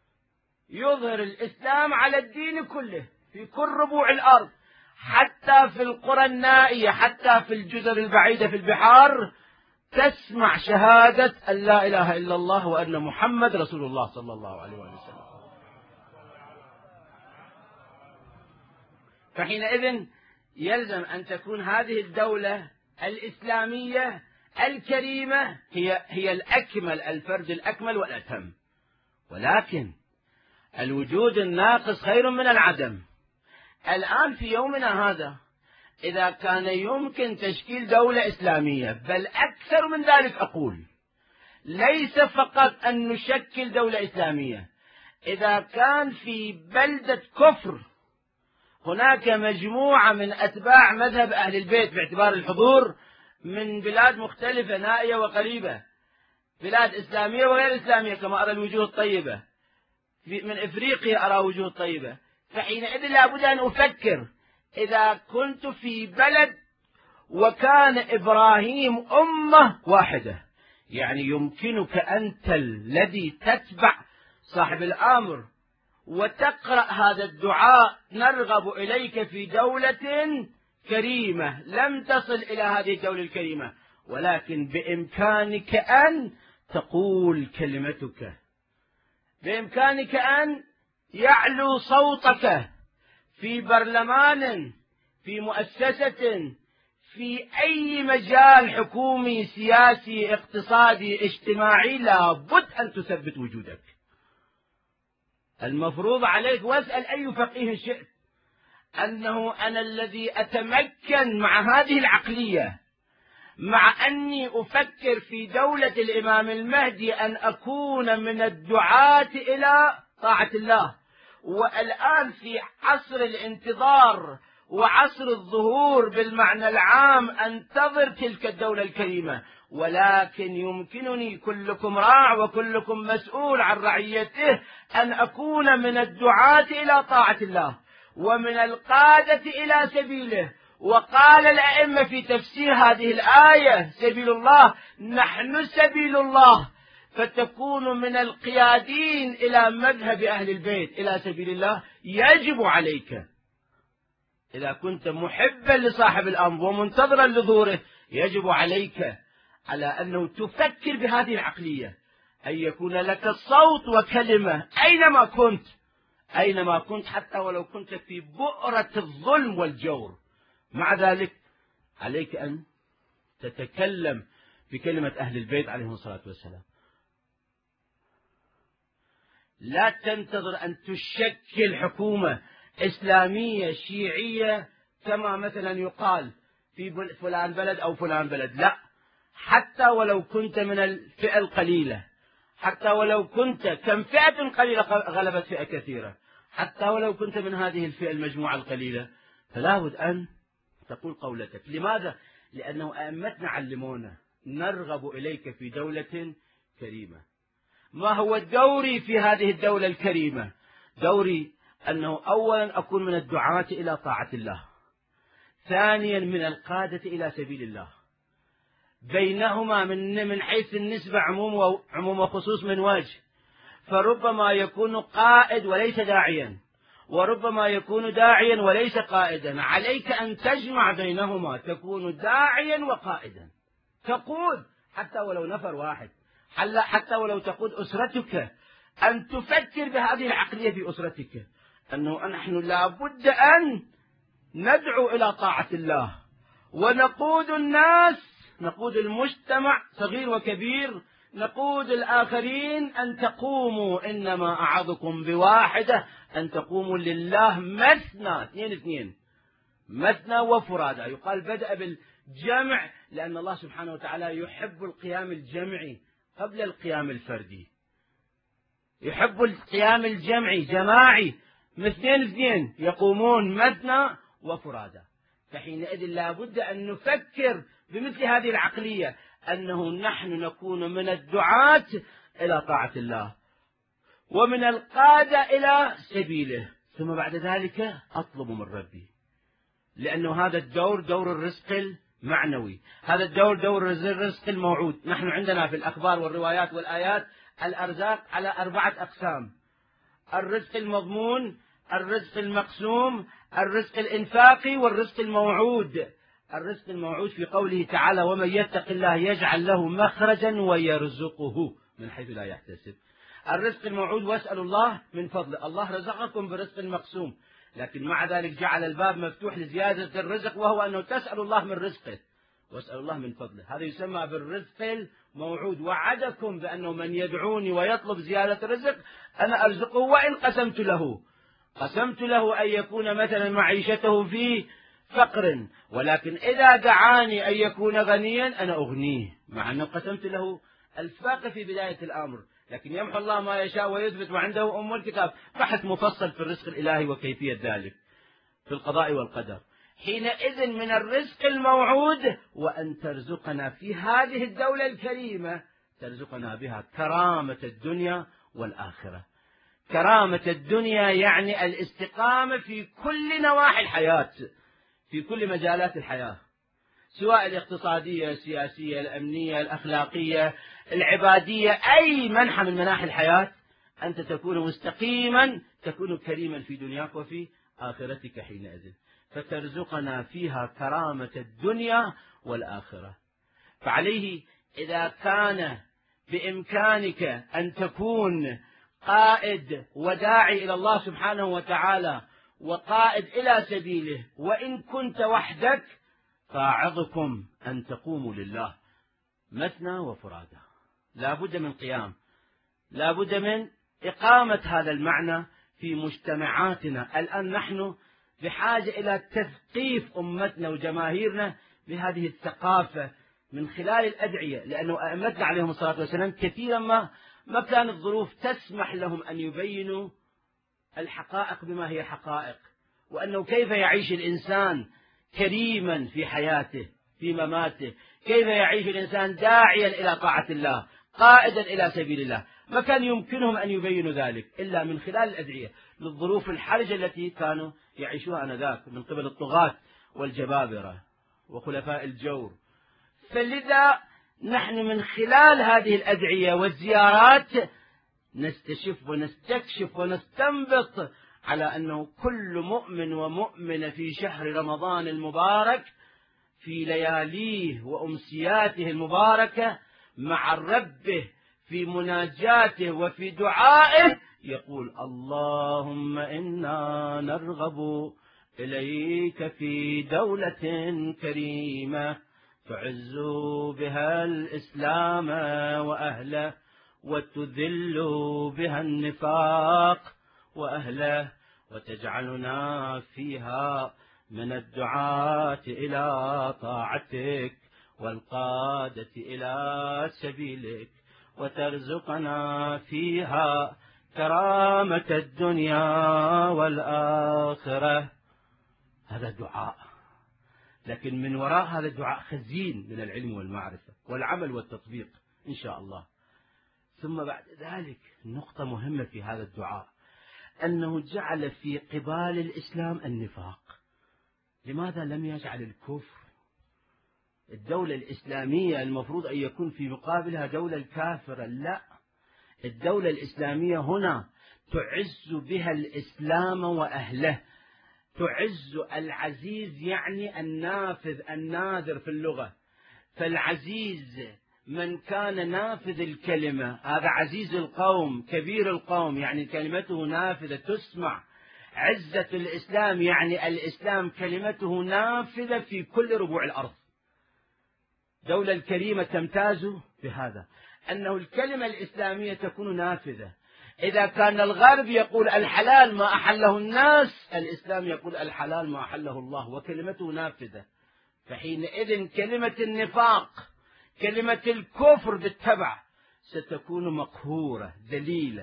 يظهر الإسلام على الدين كله في كل ربوع الأرض، حتى في القرى النائية، حتى في الجزر البعيدة في البحار تسمع شهادة أن لا إله إلا الله وأن محمد رسول الله صلى الله عليه وسلم. فحينئذ يلزم أن تكون هذه الدولة الإسلامية الكريمة هي هي الأكمل، الفرد الأكمل والأتم. ولكن الوجود الناقص خير من العدم. الآن في يومنا هذا إذا كان يمكن تشكيل دولة إسلامية، بل أكثر من ذلك أقول، ليس فقط أن نشكل دولة إسلامية، إذا كان في بلدة كفر هناك مجموعة من أتباع مذهب أهل البيت باعتبار الحضور من بلاد مختلفة نائية وقريبة، بلاد إسلامية وغير إسلامية كما أرى الوجوه الطيبة، من إفريقيا أرى وجوه طيبة، فحينئذ لابد أن أفكر إذا كنت في بلد وكان إبراهيم أمة واحدة، يعني يمكنك أنت الذي تتبع صاحب الأمر وتقرأ هذا الدعاء: نرغب إليك في دولة كريمة. لم تصل إلى هذه الدولة الكريمة، ولكن بإمكانك أن تقول كلمتك، بإمكانك أن يعلو صوتك في برلمان، في مؤسسة، في أي مجال حكومي سياسي اقتصادي اجتماعي، لابد أن تثبت وجودك. المفروض عليك، واسأل أي فقيه شئت، أنه أنا الذي أتمكن مع هذه العقلية، مع أني أفكر في دولة الإمام المهدي أن أكون من الدعاة إلى طاعة الله، والآن في عصر الانتظار وعصر الظهور بالمعنى العام أنتظر تلك الدولة الكريمة. ولكن يمكنني، كلكم راع وكلكم مسؤول عن رعيته، أن أكون من الدعاة إلى طاعة الله ومن القادة إلى سبيله. وقال الأئمة في تفسير هذه الآية: سبيل الله، نحن سبيل الله، فتكون من القيادين إلى مذهب أهل البيت إلى سبيل الله. يجب عليك إذا كنت محبا لصاحب الأمر ومنتظرا لظهوره، يجب عليك على أنه تفكر بهذه العقلية، أن يكون لك صوت وكلمة أينما كنت، أينما كنت، حتى ولو كنت في بؤرة الظلم والجور. مع ذلك عليك أن تتكلم بكلمة أهل البيت عليهم الصلاة والسلام. لا تنتظر أن تشكل حكومة إسلامية شيعية كما مثلا يقال في فلان بلد أو فلان بلد، لا، حتى ولو كنت من الفئة القليلة، حتى ولو كنت كم فئة قليلة غلبت فئة كثيرة، حتى ولو كنت من هذه الفئة المجموعة القليلة، فلا بد أن تقول قولتك. لماذا؟ لأنه أئمتنا علمونا نرغب إليك في دولة كريمة. ما هو دوري في هذه الدولة الكريمة؟ دوري أنه أولا أكون من الدعاة إلى طاعة الله، ثانيا من القادة إلى سبيل الله، بينهما من من حيث النسبة عموم وعموم وخصوص من وجه، فربما يكون قائد وليس داعيا، وربما يكون داعيا وليس قائدا. عليك أن تجمع بينهما، تكون داعيا وقائدا، تقود حتى ولو نفر واحد، حتى ولو تقود أسرتك، أن تفكر بهذه العقلية في أسرتك، أنه نحن لا بد أن ندعو إلى طاعة الله ونقود الناس، نقود المجتمع صغير وكبير، نقود الآخرين أن تقوموا، إنما أعظكم بواحدة أن تقوموا لله مثنى، اثنين اثنين، مثنى وفرادى. يقال بدأ بالجمع لأن الله سبحانه وتعالى يحب القيام الجمعي قبل القيام الفردي، يحب القيام الجمعي جماعي، اثنين اثنين يقومون مثنى وفرادى. فحينئذ لا بد أن نفكر بمثل هذه العقلية، أنه نحن نكون من الدعاة إلى طاعة الله ومن القادة إلى سبيله، ثم بعد ذلك أطلب من ربي، لأنه هذا الدور دور الرزق المعنوي، هذا الدور دور الرزق الموعود. نحن عندنا في الأخبار والروايات والآيات الأرزاق على أربعة أقسام: الرزق المضمون، الرزق المقسوم، الرزق الإنفاقي، والرزق الموعود. الرزق الموعود في قوله تعالى: ومن يتق الله يجعل له مخرجا ويرزقه من حيث لا يحتسب. الرزق الموعود: واسألوا الله من فضله. الله رزقكم برزق مقسوم، لكن مع ذلك جعل الباب مفتوح لزيادة الرزق، وهو أنه تسأل الله من رزقه، واسألوا الله من فضله. هذا يسمى بالرزق الموعود. وعدكم بأنه من يدعوني ويطلب زيادة الرزق أنا أرزقه وإن قسمت له، قسمت له أن يكون مثلا معيشته في فقر، ولكن إذا دعاني أن يكون غنيا أنا أغنيه، مع أنه قسمت له الفقر في بداية الأمر، لكن يمحو الله ما يشاء ويثبت، وعنده أم الكتاب، بحث مفصل في الرزق الإلهي وكيفية ذلك في القضاء والقدر. حينئذ من الرزق الموعود وأن ترزقنا في هذه الدولة الكريمة، ترزقنا بها كرامة الدنيا والآخرة. كرامة الدنيا يعني الاستقامة في كل نواحي الحياة، في كل مجالات الحياة، سواء الاقتصادية، السياسية، الأمنية، الأخلاقية، العبادية، أي منحى من مناحي الحياة، أنت تكون مستقيما، تكون كريما في دنياك وفي آخرتك حينئذ، فترزقنا فيها كرامة الدنيا والآخرة. فعليه إذا كان بإمكانك أن تكون قائد وداعي إلى الله سبحانه وتعالى وقائد إلى سبيله، وإن كنت وحدك، فأعظكم أن تقوموا لله مثنى وفرادى. لا بد من قيام، لا بد من إقامة هذا المعنى في مجتمعاتنا. الآن نحن بحاجة إلى تثقيف أمتنا وجماهيرنا بهذه الثقافة من خلال الأدعية، لأنه أئمتنا عليهم الصلاة والسلام كثيرا ما ما كانت الظروف تسمح لهم أن يبينوا الحقائق بما هي حقائق، وأنه كيف يعيش الإنسان كريما في حياته في مماته، كيف يعيش الإنسان داعيا إلى طاعة الله، قائدا إلى سبيل الله. ما كان يمكنهم أن يبينوا ذلك إلا من خلال الأدعية للظروف الحرجة التي كانوا يعيشوها آنذاك من قبل الطغاة والجبابرة وخلفاء الجور. فلذا نحن من خلال هذه الأدعية والزيارات نستشف ونستكشف ونستنبط على أنه كل مؤمن ومؤمنة في شهر رمضان المبارك في لياليه وأمسياته المباركة مع ربه في مناجاته وفي دعائه يقول: اللهم إنا نرغب إليك في دولة كريمة تعز بها الإسلام وأهله وتذل بها النفاق وأهله وتجعلنا فيها من الدعاة إلى طاعتك والقادة إلى سبيلك، وترزقنا فيها كرامة الدنيا والآخرة. هذا دعاء، لكن من وراء هذا الدعاء خزين من العلم والمعرفة والعمل والتطبيق إن شاء الله. ثم بعد ذلك نقطة مهمة في هذا الدعاء، أنه جعل في قبال الإسلام النفاق. لماذا لم يجعل الكفر؟ الدولة الإسلامية المفروض أن يكون في مقابلها دولة الكافرة، لا، الدولة الإسلامية هنا تعز بها الإسلام وأهله. تعز العزيز يعني النافذ الناذر في اللغة، فالعزيز من كان نافذ الكلمة، هذا عزيز القوم كبير القوم، يعني كلمته نافذة تسمع. عزة الإسلام يعني الإسلام كلمته نافذة في كل ربوع الأرض. الدولة الكريمة تمتاز بهذا، أنه الكلمة الإسلامية تكون نافذة. إذا كان الغرب يقول الحلال ما أحله الناس، الإسلام يقول الحلال ما أحله الله، وكلمته نافذة. فحينئذ كلمة النفاق، كلمة الكفر بالتبع، ستكون مقهورة ذليلة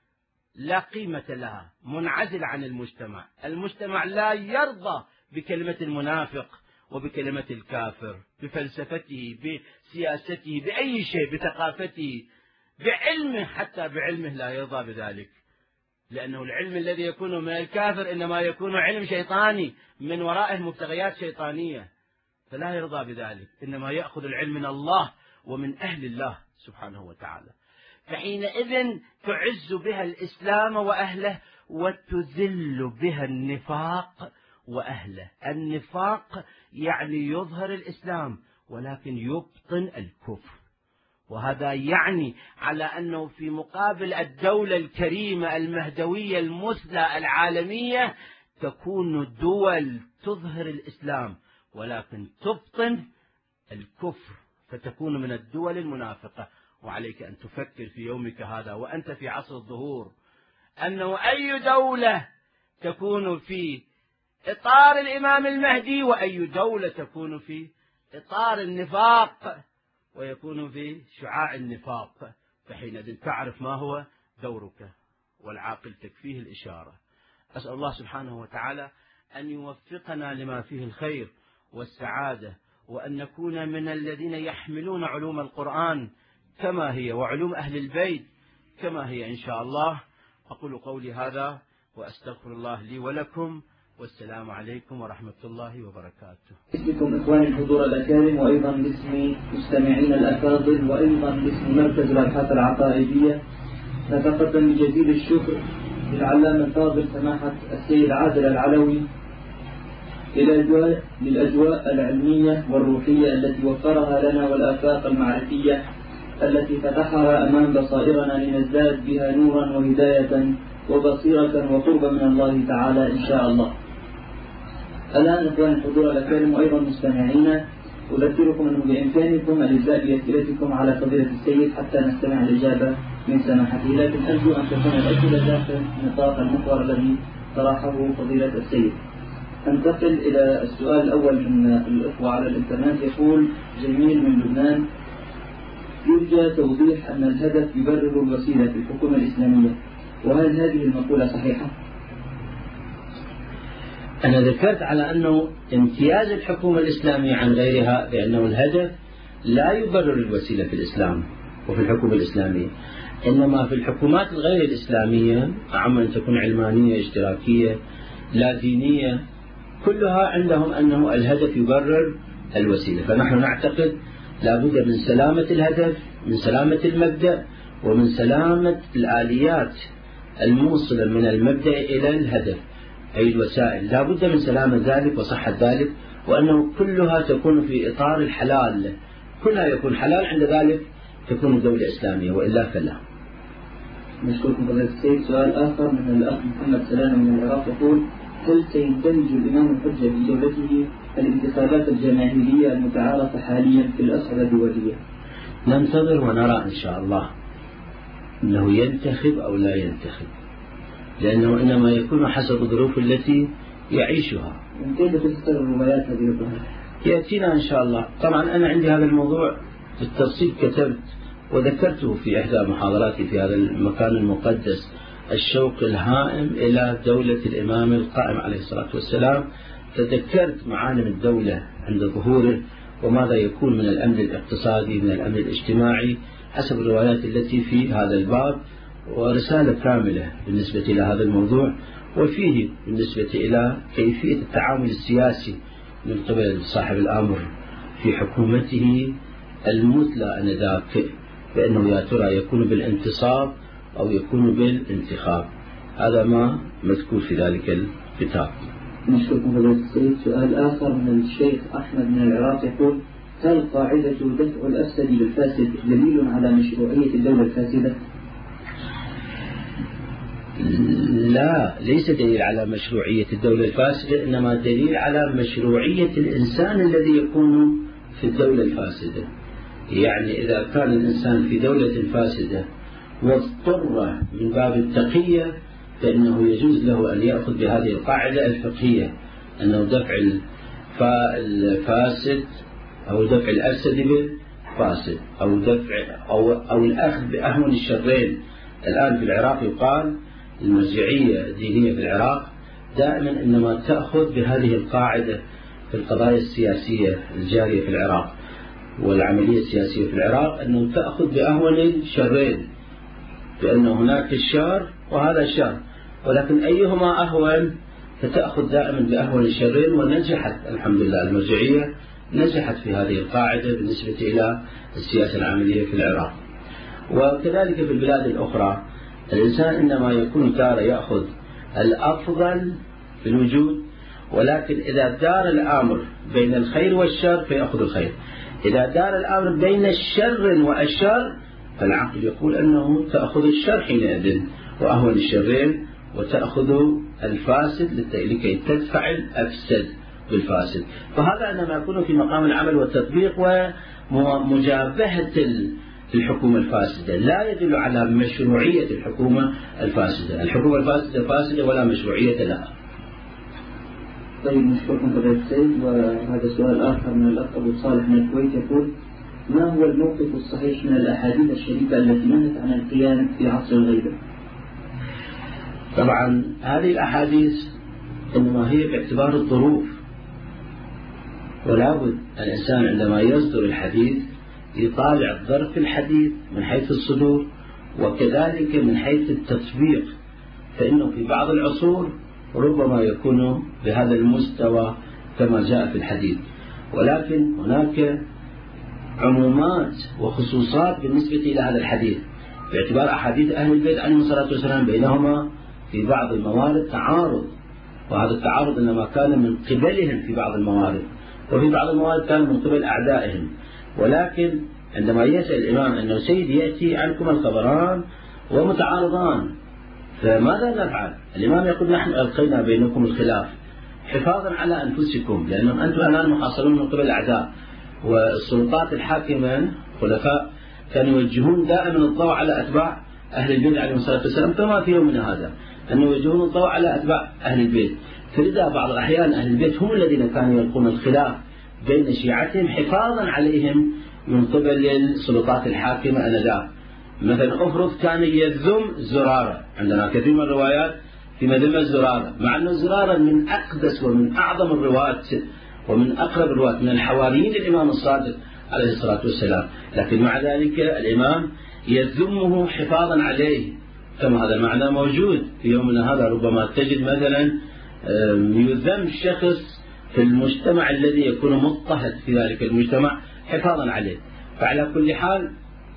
لا قيمة لها، منعزل عن المجتمع. المجتمع لا يرضى بكلمة المنافق وبكلمة الكافر، بفلسفته، بسياسته، بأي شيء، بثقافته، بعلمه، حتى بعلمه لا يرضى بذلك، لأنه العلم الذي يكون من الكافر إنما يكون علم شيطاني من ورائه مبتغيات شيطانية، فلا يرضى بذلك، إنما يأخذ العلم من الله ومن أهل الله سبحانه وتعالى. فحينئذ تعز بها الإسلام وأهله، وتذل بها النفاق وأهله. النفاق يعني يظهر الإسلام ولكن يبطن الكفر، وهذا يعني على أنه في مقابل الدولة الكريمة المهدوية المثلى العالمية تكون دول تظهر الإسلام ولكن تبطن الكفر، فتكون من الدول المنافقة. وعليك أن تفكر في يومك هذا وأنت في عصر الظهور، أنه أي دولة تكون في إطار الإمام المهدي، وأي دولة تكون في إطار النفاق ويكون في شعاع النفاق. فحينئذ تعرف ما هو دورك، والعاقل تكفيه الإشارة. أسأل الله سبحانه وتعالى أن يوفقنا لما فيه الخير والسعادة، وأن نكون من الذين يحملون علوم القرآن كما هي، وعلوم أهل البيت كما هي إن شاء الله. أقول قولي هذا وأستغفر الله لي ولكم، والسلام عليكم ورحمة الله وبركاته. باسمكم إخواني الحضور الأكارم، وأيضا باسم مستمعينا الأفاضل، وأيضا باسم مركز الأبحاث العقائدية، نتقدم بجزيل الشكر للعلامة الفاضل سماحة السيد عادل العلوي للأجواء العلمية والروحية التي وفرها لنا، والآفاق المعرفية التي فتحها أمام بصائرنا لنزداد بها نورا وهداية وبصيرة وقربا من الله تعالى إن شاء الله. الآن إخواني الحضور الأكارم وأيضا مستمعينا، أذكركم أنه بإمكانكم الإجابة بأسئلتكم على فضيلة السيد حتى نستمع الإجابة من سماحته، لكن أرجو أن تكون الأسئلة داخل نطاق المحور الذي طرحه فضيلة السيد. ننتقل إلى السؤال الأول من الأخوة على الإنترنت. يقول جميل من لبنان: يرجى توضيح أن الهدف يبرر الوسيلة في الحكومة الإسلامية، وهل هذه المقولة صحيحة؟ أنا ذكرت على أنه امتياز الحكومة الإسلامية عن غيرها بأنه الهدف لا يبرر الوسيلة في الإسلام وفي الحكومة الإسلامية، إنما في الحكومات الغير الإسلامية، أعم أن تكون علمانية اشتراكية لا دينية، كلها عندهم أنه الهدف يبرر الوسيلة. فنحن نعتقد لا بد من سلامة الهدف، من سلامة المبدأ، ومن سلامة الآليات الموصلة من المبدأ إلى الهدف، أي الوسائل، لا بد من سلامة ذلك وصحة ذلك، وأنه كلها تكون في إطار الحلال، كلها يكون حلال، عند ذلك تكون دولة إسلامية، وإلا فلا. نشكركم فضيلة السيد. سؤال آخر من الأخ محمد سلامة من العراق يقول: هل سينتهج الإمام الحجة في دولته الانتخابات الجماهيرية المتعارفة حاليا في الأسئلة الدولية؟ ننتظر ونرى إن شاء الله أنه ينتخب أو لا ينتخب. لأنه إنما يكون حسب الظروف التي يعيشها. كيف تفسر الروايات هذه الظاهرة؟ يأتينا إن شاء الله. طبعا أنا عندي هذا الموضوع بالتفصيل كتبت وذكرته في إحدى محاضراتي في هذا المكان المقدس، الشوق الهائم إلى دولة الإمام القائم عليه الصلاة والسلام. تذكرت معالم الدولة عند ظهوره وماذا يكون من الأمن الاقتصادي من الأمن الاجتماعي حسب الروايات التي في هذا الباب، ورسالة كاملة بالنسبة إلى هذا الموضوع، وفيه بالنسبة إلى كيفية التعامل السياسي من قبل صاحب الأمر في حكومته المثلى آنذاك، بأنه يا ترى يكون بالانتصاب أو يكون بالانتخاب. هذا ما مذكور في ذلك الكتاب. نشكركم فضيلة السيد. سؤال آخر من الشيخ أحمد من العراق يقول: هل قاعدة دفع الأفسد بالفاسد دليل على مشروعية الدولة الفاسدة؟ لا، ليس دليل على مشروعية الدولة الفاسدة، إنما دليل على مشروعية الإنسان الذي يكون في الدولة الفاسدة. يعني إذا كان الإنسان في دولة فاسدة واضطر من باب التقية فإنه يجوز له أن يأخذ بهذه القاعدة الفقهية، أنه دفع الفاسد أو دفع الأفسد بالفاسد أو دفع أو, أو الأخذ بأهون الشرين. الآن في العراق يقال المرجعية الدينية في العراق دائما إنما تأخذ بهذه القاعدة في القضايا السياسية الجارية في العراق والعملية السياسية في العراق، أنه تأخذ بأهون الشرين، بأن هناك الشر وهذا الشر، ولكن أيهما أهون فتأخذ دائما بأهون الشرين. ونجحت الحمد لله المرجعية نجحت في هذه القاعدة بالنسبة إلى السياسة العملية في العراق. وكذلك في البلاد الأخرى الإنسان إنما يكون تارة يأخذ الأفضل في الوجود، ولكن إذا دار الأمر بين الخير والشر فيأخذ الخير. إذا دار الأمر بين الشر والشر فالعقل يقول أنه تأخذ الشر حينئذ وأهون الشرين، وتأخذ الفاسد لكي تدفع الأفسد بالفاسد. فهذا إنما يكون في مقام العمل والتطبيق ومجابهة الحكومة الفاسدة، لا يدل على مشروعية الحكومة الفاسدة. الحكومة الفاسدة فاسدة ولا مشروعية لها. طيب نشكركم فضيلة السيد. وهذا سؤال آخر من الأخ أبو صالح من الكويت يقول: ما هو الموقف الصحيح من الأحاديث الشريفة التي نهت عن القيام في عصر الغيبة؟ طبعا هذه الأحاديث إنما هي باعتبار الظروف، ولا بد الإنسان عندما يصدر الحديث يطالع الظرف الحديث من حيث الصدور وكذلك من حيث التطبيق، فإنه في بعض العصور ربما يكون بهذا المستوى كما جاء في الحديث، ولكن هناك عمومات وخصوصات بالنسبة إلى هذا الحديث باعتبار أحاديث أهل البيت عليهم الصلاة والسلام بينهما في بعض الموارد تعارض، وهذا التعارض إنما كان من قبلهم في بعض الموارد، وفي بعض الموارد كان من قبل أعدائهم. ولكن عندما يسأل الإمام أنه سيد يأتي عنكم الخبران ومتعارضان فماذا نفعل؟ الإمام يقول: نحن ألقينا بينكم الخلاف حفاظا على أنفسكم، لأنهم أنتم الآن محاصرون من قبل الأعداء، والسلطات الحاكمة خلفاء كانوا يوجهون دائما الضوء على أتباع أهل البيت عليهم الصلاة والسلام، كما في يومنا هذا أن يوجهون الضوء على أتباع أهل البيت. فلذا بعض الأحيان أهل البيت هم الذين كانوا يلقون الخلاف بين شيعتهم حفاظا عليهم من قبل السلطات الحاكمة آنذاك. مثلا أفرض كان يذم زرارة، عندنا كثير من الروايات في مذمة زرارة، مع أن زرارة من أقدس ومن أعظم الرواة ومن أقرب الرواة من الحواريين للإمام الصادق عليه الصلاة والسلام، لكن مع ذلك الإمام يذمه حفاظا عليه. كما هذا المعنى موجود في يومنا هذا، ربما تجد مثلا يذم شخص في المجتمع الذي يكون مضطهد في ذلك المجتمع حفاظا عليه. فعلى كل حال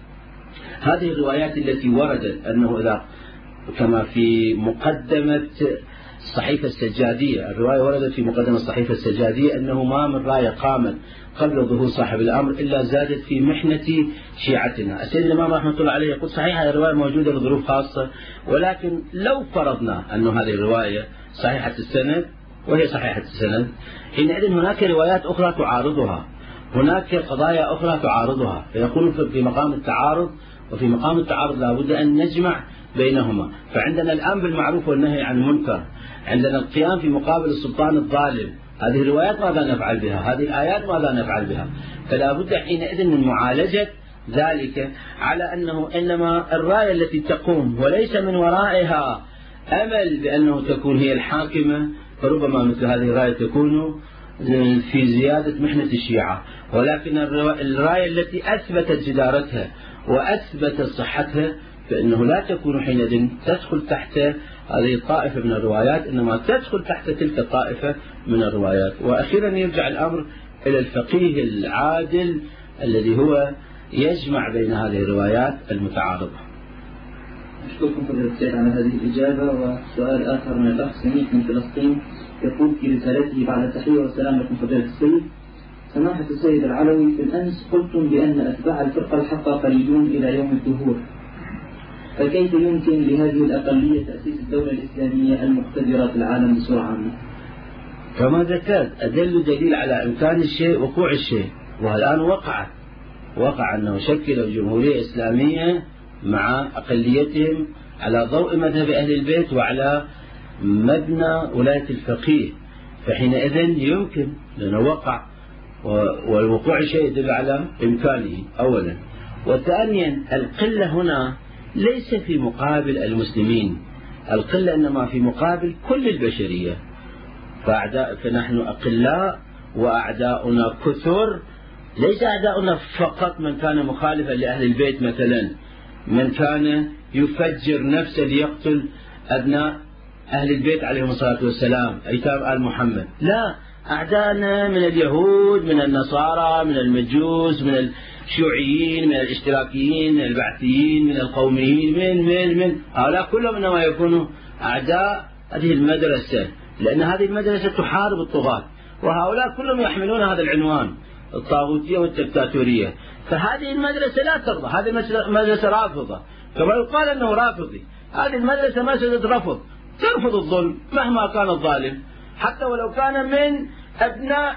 هذه الروايات التي وردت أنه إذا كما في مقدمة الصحيفة السجادية، الرواية وردت في مقدمة الصحيفة السجادية أنه ما من راية قامت قبل ظهور صاحب الأمر إلا زادت في محنة شيعتنا. السيد الإمام رحمة الله عليه يقول: صحيح هذه الرواية موجودة لظروف خاصة، ولكن لو فرضنا أن هذه الرواية صحيحة السند وهي صحيحة السند، حينئذ هناك روايات أخرى تعارضها، هناك قضايا أخرى تعارضها، فيكون في مقام التعارض، وفي مقام التعارض لا بد أن نجمع بينهما. فعندنا الآن بالمعروف والنهي عن المنكر، عندنا القيام في مقابل السلطان الظالم، هذه الروايات ماذا نفعل بها؟ هذه الآيات ماذا نفعل بها؟ فلا بد حينئذ من معالجة ذلك على أنه إنما الراية التي تقوم وليس من ورائها أمل بأنه تكون هي الحاكمة، فربما مثل هذه الراية تكون في زيادة محنة الشيعة، ولكن الراية التي أثبتت جدارتها وأثبتت صحتها فإنه لا تكون حينئذ تدخل تحت هذه الطائفة من الروايات، إنما تدخل تحت تلك الطائفة من الروايات. وأخيرا يرجع الأمر إلى الفقيه العادل الذي هو يجمع بين هذه الروايات المتعارضة. أشكركم فضيلة الشيخ على هذه الإجابة. وسؤال آخر من الأخ سميح من فلسطين يقول في رسالته بعد التحية والسلام لكم فضيلة السيد: سماحة السيد العلوي، في الأمس قلتم بأن أتباع الفرقة الحقة قليلون إلى يوم الظهور، فكيف يمكن لهذه الأقلية تأسيس الدولة الإسلامية المقتدرة في العالم بصورة عامة؟ كما ذكرت أدل دليل على إمكان الشيء وقوع الشيء، والآن وقع وقع أنه شكلوا جمهورية إسلامية مع أقليتهم على ضوء مذهب أهل البيت وعلى مبنى ولاية الفقيه، فحينئذ يمكن لأنه وقع، والوقوع شيء يدل على إمكانه أولا. وثانيا القلة هنا ليس في مقابل المسلمين، القلة إنما في مقابل كل البشرية، فأعداء فنحن أقلاء وأعداؤنا كثر، ليس أعداؤنا فقط من كان مخالفا لأهل البيت مثلا، من كان يفجر نفسه ليقتل أبناء أهل البيت عليهم الصلاة والسلام أيتام آل محمد، لا، أعداءنا من اليهود، من النصارى، من المجوس، من الشيوعيين، من الاشتراكيين، من البعثيين، من القوميين، من من من هؤلاء كلهم إنما يكونوا أعداء هذه المدرسة، لأن هذه المدرسة تحارب الطغاة، وهؤلاء كلهم يحملون هذا العنوان الطاغوتية والدكتاتورية. فهذه المدرسة لا ترضى، هذه المدرسة رافضة، كما يقال أنه رافضي، هذه المدرسة مدرسة رفض، ترفض الظلم مهما كان الظالم، حتى ولو كان من أبناء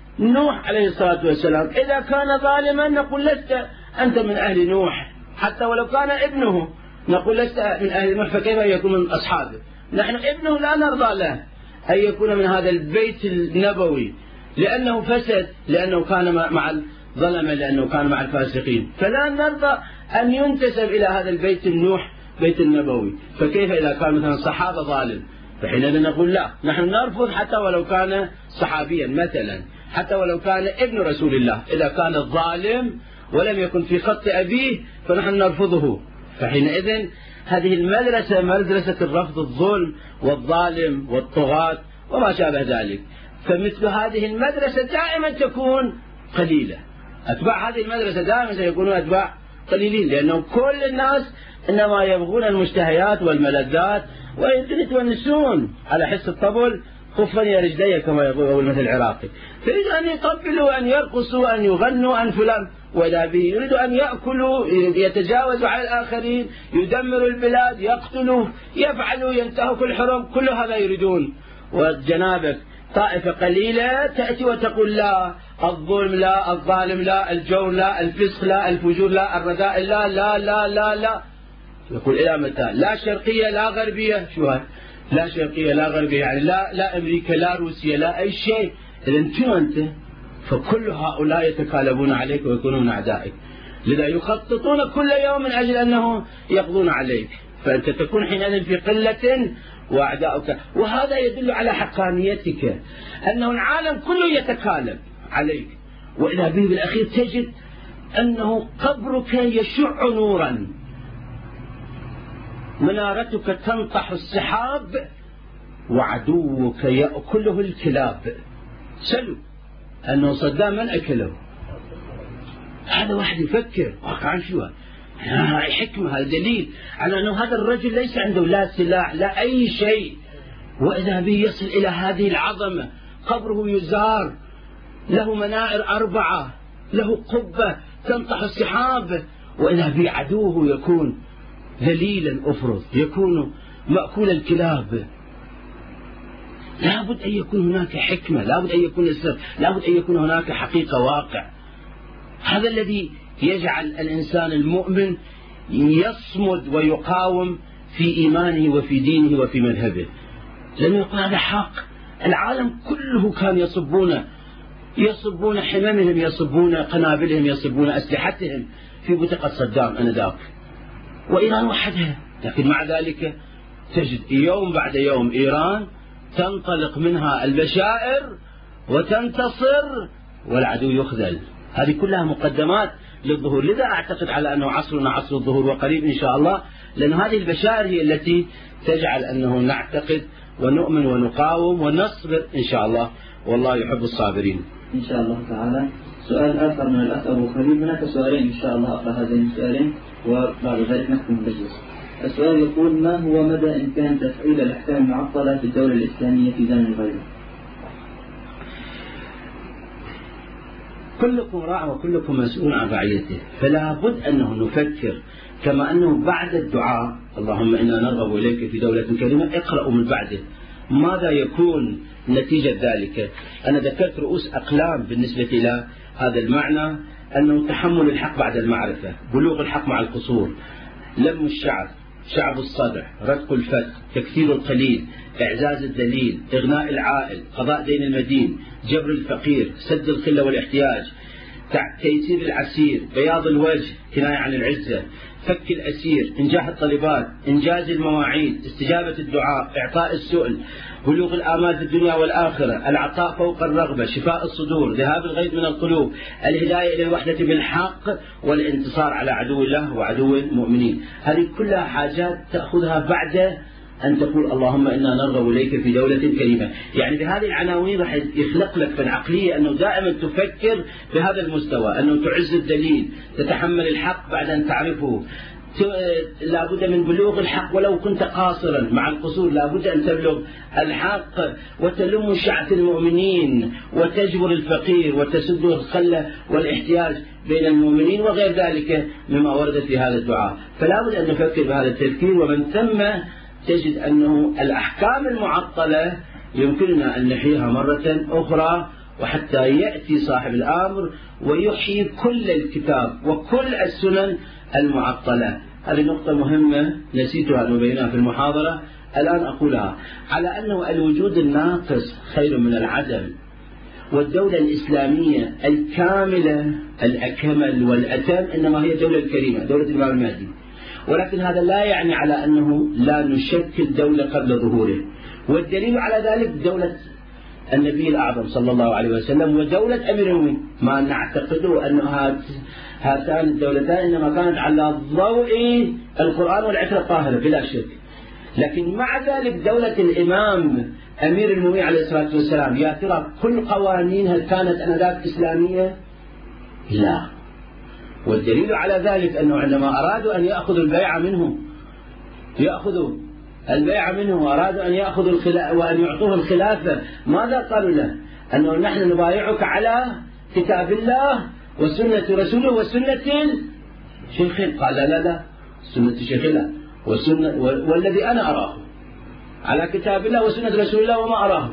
نوح عليه الصلاة والسلام، إذا كان ظالما نقول لست أنت من أهل نوح، حتى ولو كان ابنه نقول لست من أهل نوح، فكيف يكون من أصحابه؟ نحن ابنه لا نرضى له أن يكون من هذا البيت النبوي، لأنه فسد، لأنه كان مع الظلمة، لأنه كان مع الفاسقين، فلا نرضى أن ينتسب إلى هذا البيت النوح بيت النبوي. فكيف إذا كان مثلا صحابة ظالم؟ فحينئذ نقول لا، نحن نرفض حتى ولو كان صحابيا مثلا، حتى ولو كان ابن رسول الله، إذا كان الظالم ولم يكن في خط أبيه فنحن نرفضه. فحينئذ هذه المدرسة مدرسة الرفض الظلم والظالم والطغاة وما شابه ذلك. فمثل هذه المدرسة دائما تكون قليلة، أتباع هذه المدرسة دائما سيكونون أتباع قليلين، لأنه كل الناس إنما يبغون المشتهيات والملذات، ويمكن يتونسون على حس الطبل خفا يا رجلي كما يقول المثل العراقي، فيريد أن يطبلوا، أن يرقصوا، أن يغنوا، أن فلان، وإذا به يريد أن يأكلوا، يتجاوزوا على الآخرين، يدمروا البلاد، يقتلوا، يفعلوا، ينتهكوا الحرم، كل هذا يريدون. وجنابك طائفة قليلة تأتي وتقول لا، الظلم لا، الظالم لا، الجور لا، الفسق لا، الفجور لا، الرذائل لا، لا لا لا لا. يقول إلى متى؟ لا شرقية لا غربية، شو هاي؟ لا شرقية لا غربية، يعني لا لا أمريكا لا روسيا لا أي شيء. إذا أنت أنت فكل هؤلاء يتكالبون عليك ويكونون أعدائك، لذا يخططون كل يوم من أجل أنه يقضون عليك، فأنت تكون حينئذ في قلة وأعداؤك. وهذا يدل على حقانيتك، أنه العالم كله يتكالب عليك، وإذا به بالأخير تجد أنه قبرك يشع نورا، منارتك تنطح السحاب، وعدوك يأكله الكلاب. سلوا أنه صدام من أكله؟ هذا واحد يفكر واقعا شو هذا حكمة، هذا دليل على أنه هذا الرجل ليس عنده لا سلاح لا أي شيء، وإذا به يصل إلى هذه العظمة، قبره يزار، له منائر أربعة، له قبة تنطح السحاب، وإذا به عدوه يكون ذليلا أفرض، يكون مأكول الكلاب. لابد أن يكون هناك حكمة، لابد أن يكون السر، لابد أن يكون هناك حقيقة واقع. هذا الذي يجعل الإنسان المؤمن يصمد ويقاوم في إيمانه وفي دينه وفي مذهبه، لأنه يقول هذا حق. العالم كله كان يصبون يصبون حممهم، يصبون قنابلهم، يصبون أسلحتهم في بوتقة صدام أنذاك، وإيران وحدها. لكن مع ذلك تجد يوم بعد يوم إيران تنطلق منها البشائر وتنتصر والعدو يخذل. هذه كلها مقدمات للظهور. لذا أعتقد على أنه عصرنا عصر الظهور وقريب إن شاء الله، لأن هذه البشائر هي التي تجعل أنه نعتقد ونؤمن ونقاوم ونصبر إن شاء الله، والله يحب الصابرين إن شاء الله تعالى. سؤال آخر من الأخ أبو خليل. هناك سؤالين إن شاء الله، أقرأ هذين السؤالين وبعد ذلك نختم المجلس. السؤال يقول: ما هو مدى إمكان تفعيل الأحكام المعطلة في الدولة الإسلامية في زمن الغيبة؟ كلكم راع وكلكم مسؤول عن رعيته، فلا بد أنه نفكر كما أنه بعد الدعاء اللهم إنا نرغب إليك في دولة كريمة اقرأوا من بعده ماذا يكون نتيجة ذلك. أنا ذكرت رؤوس أقلام بالنسبة إلى هذا المعنى، أنه تحمل الحق بعد المعرفة، بلوغ الحق مع القصور، لم الشعب، شعب الصدع، رتق الفتح، تكثير القليل، إعزاز الدليل، إغناء العائل، قضاء دين المدين، جبر الفقير، سد الخلة والاحتياج، تيسير العسير، بياض الوجه، كناية عن العزة، فك الأسير، إنجاح الطلبات، إنجاز المواعيد، استجابة الدعاء، إعطاء السؤل، بلوغ الآمال في الدنيا والآخرة، العطاء فوق الرغبة، شفاء الصدور، ذهاب الغيظ من القلوب، الهداية إلى الوحدة بالحق، والانتصار على عدو الله وعدو المؤمنين. هذه كلها حاجات تأخذها بعد أن تقول اللهم إنا نرغب إليك في دولة كريمة. يعني بهذه العناوين راح يخلق لك في العقلية أنه دائما تفكر بهذا المستوى، أنه تعز الدليل، تتحمل الحق بعد أن تعرفه، لا بد من بلوغ الحق ولو كنت قاصرا، مع القصور لا بد أن تبلغ الحق وتلم شعث المؤمنين وتجبر الفقير وتسد الخلة والاحتياج بين المؤمنين وغير ذلك مما ورد في هذا الدعاء. فلا بد أن نفكر بهذا التفكير، ومن ثم تجد أنه الأحكام المعطلة يمكننا أن نحييها مرة أخرى، وحتى يأتي صاحب الأمر ويحيي كل الكتاب وكل السنن المعطلة. هذه نقطة مهمة نسيتها أن أبينها في المحاضرة، الآن أقولها، على أنه الوجود الناقص خير من العدم، والدولة الإسلامية الكاملة الأكمل والأتم إنما هي الدولة الكريمة، دولة الإمام المهدي. ولكن هذا لا يعني على أنه لا نشكل دولة قبل ظهوره، والدليل على ذلك دولة النبي الأعظم صلى الله عليه وسلم ودولة أمير المؤمنين. ما نعتقده أن هاتان الدولتان إنما كانت على ضوء القرآن والعترة الطاهرة بلا شك، لكن مع ذلك دولة الإمام أمير المؤمنين عليه الصلاة والسلام يا ترى كل قوانينها كانت آنذاك إسلامية؟ لا. والدليل على ذلك أنه عندما أرادوا أن يأخذوا البيعة منه يأخذوا البيعة منه وأرادوا أن يأخذوا الخلافة وأن يعطوه الخلافة، ماذا قالوا له؟ أنه نحن نبايعك على كتاب الله وسنة رسوله وسنة شيخين. قال لا لا لا، سنة شيخنا والسنة والذي أنا أراه على كتاب الله وسنة رسول الله وما أراه.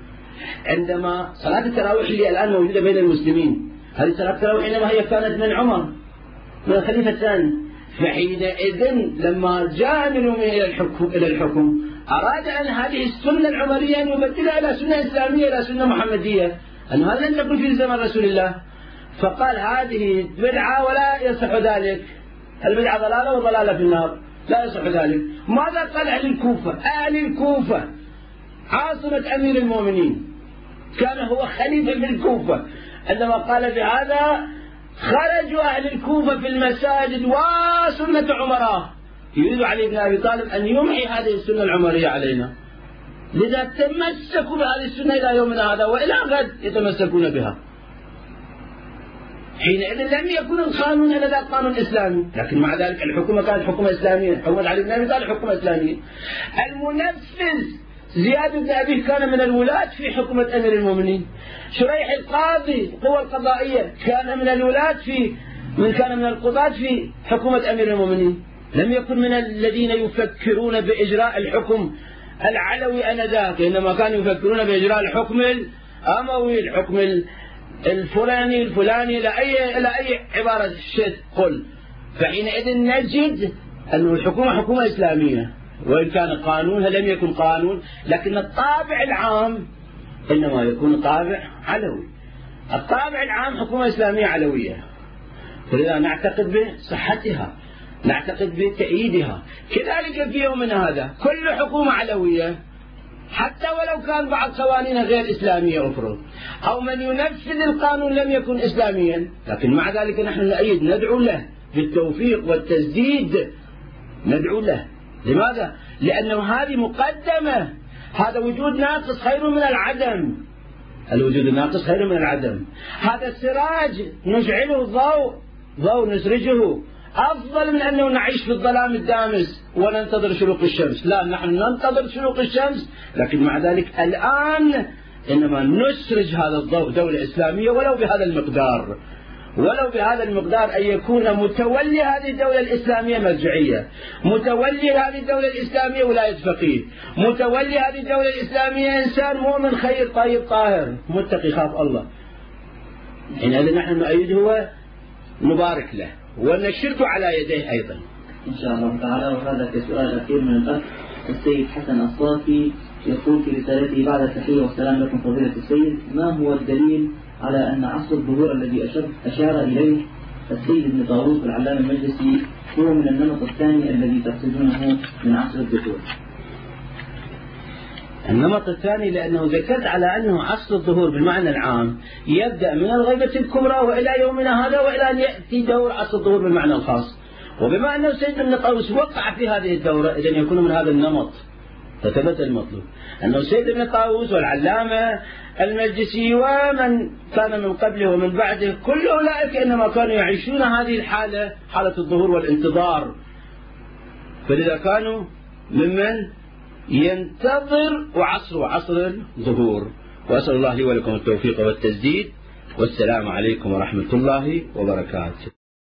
عندما صلاة التراويح اللي الآن موجودة بين المسلمين، هذه صلاة التراويح إنما هي كانت من عمر من الخليفة الثاني، فحينئذ لما جاء منهم إلى الحكم إلى الحكم أراد أن هذه السنة العمرية أن يبدلها إلى سنة إسلامية إلى سنة محمدية، أن هذا لم يكن في زمن رسول الله، فقال هذه بدعة ولا يصح ذلك، البدعة ضلالة وضلالة في النار، لا يصح ذلك. ماذا قال أهل الكوفة؟ أهل الكوفة عاصمة أمير المؤمنين، كان هو خليفة في الكوفة، عندما قال بهذا خرجوا أهل الكوفة في المساجد وسنة عمراء، يريد علي بن أبي طالب أن يمحي هذه السنة العمرية علينا، لذا تمسكوا بهذه السنة إلى يومنا هذا وإلى غد يتمسكون بها. حينئذ لم يكن القانون هذا قانون إسلامي، لكن مع ذلك الحكومة كانت حكومة إسلامية، حكومة علي بن أبي طالب حكومة إسلامية. المنفذ زياد بن أبيه كان من الولاة في حكومة أمير المؤمنين، شريح القاضي القوى القضائية كان من الولاة في من كان من القضاة في حكومة أمير المؤمنين، لم يكن من الذين يفكرون بإجراء الحكم العلوي آنذاك، إنما كانوا يفكرون بإجراء الحكم الأموي، الحكم الفلاني الفلاني إلى أي إلى أي عبارة شد قل، فحينئذ نجد أن الحكومة حكومة إسلامية، وإن كان قانونها لم يكن قانون، لكن الطابع العام إنما يكون طابع علوي. الطابع العام حكومة إسلامية علوية، ولذا نعتقد بصحتها، نعتقد بتأييدها. كذلك في يومنا هذا كل حكومة علوية، حتى ولو كان بعض قوانين غير إسلامية أفرض، أو من ينفذ القانون لم يكن إسلاميا، لكن مع ذلك نحن نؤيد، ندعو له بالتوفيق والتسديد، ندعو له. لماذا؟ لأنه هذه مقدمة، هذا وجود ناقص خير من العدم، الوجود الناقص خير من العدم. هذا السراج نشعله ضوء، ضوء نسرجه أفضل من أنه نعيش في الظلام الدامس وننتظر شروق الشمس. لا، نحن ننتظر شروق الشمس، لكن مع ذلك الآن إنما نسرج هذا الضوء، دولة إسلامية ولو بهذا المقدار، ولو بهذا المقدار، أن يكون متولي هذه الدولة الإسلامية مرجعية، متولي هذه الدولة الإسلامية ولاية فقيه، متولي هذه الدولة الإسلامية إنسان مؤمن خير طيب طاهر متقي خاف الله. حينئذ نحن نؤيده ونبارك له ونشرته على يديه أيضا إن شاء الله تعالى. وهذا كسؤال الأخير من الأخ السيد حسن الصافي، يقول في رسالته: بعد التحية والسلام لكم فضيلة السيد، ما هو الدليل على أن عصر الظهور الذي أشار إليه السيد ابن طاووس العلامة المجلسي هو من النمط الثاني الذي تقصدونه من عصر الظهور؟ النمط الثاني لأنه ذكرت على أنه عصر الظهور بالمعنى العام يبدأ من الغيبة الكبرى وإلى يومنا هذا، وإلى أن يأتي دور عصر الظهور بالمعنى الخاص. وبما أنه السيد ابن طاووس وقع في هذه الدورة، إذن يكون من هذا النمط، فتثبت المطلوب أنه السيد ابن طاووس والعلامة المجلسي ومن كان من قبله ومن بعده كل أولئك إنما كانوا يعيشون هذه الحالة، حالة الظهور والانتظار، فلذا كانوا ممن ينتظر وعصر عصر الظهور. وأسأل الله لي ولكم التوفيق والتسديد، والسلام عليكم ورحمة الله وبركاته.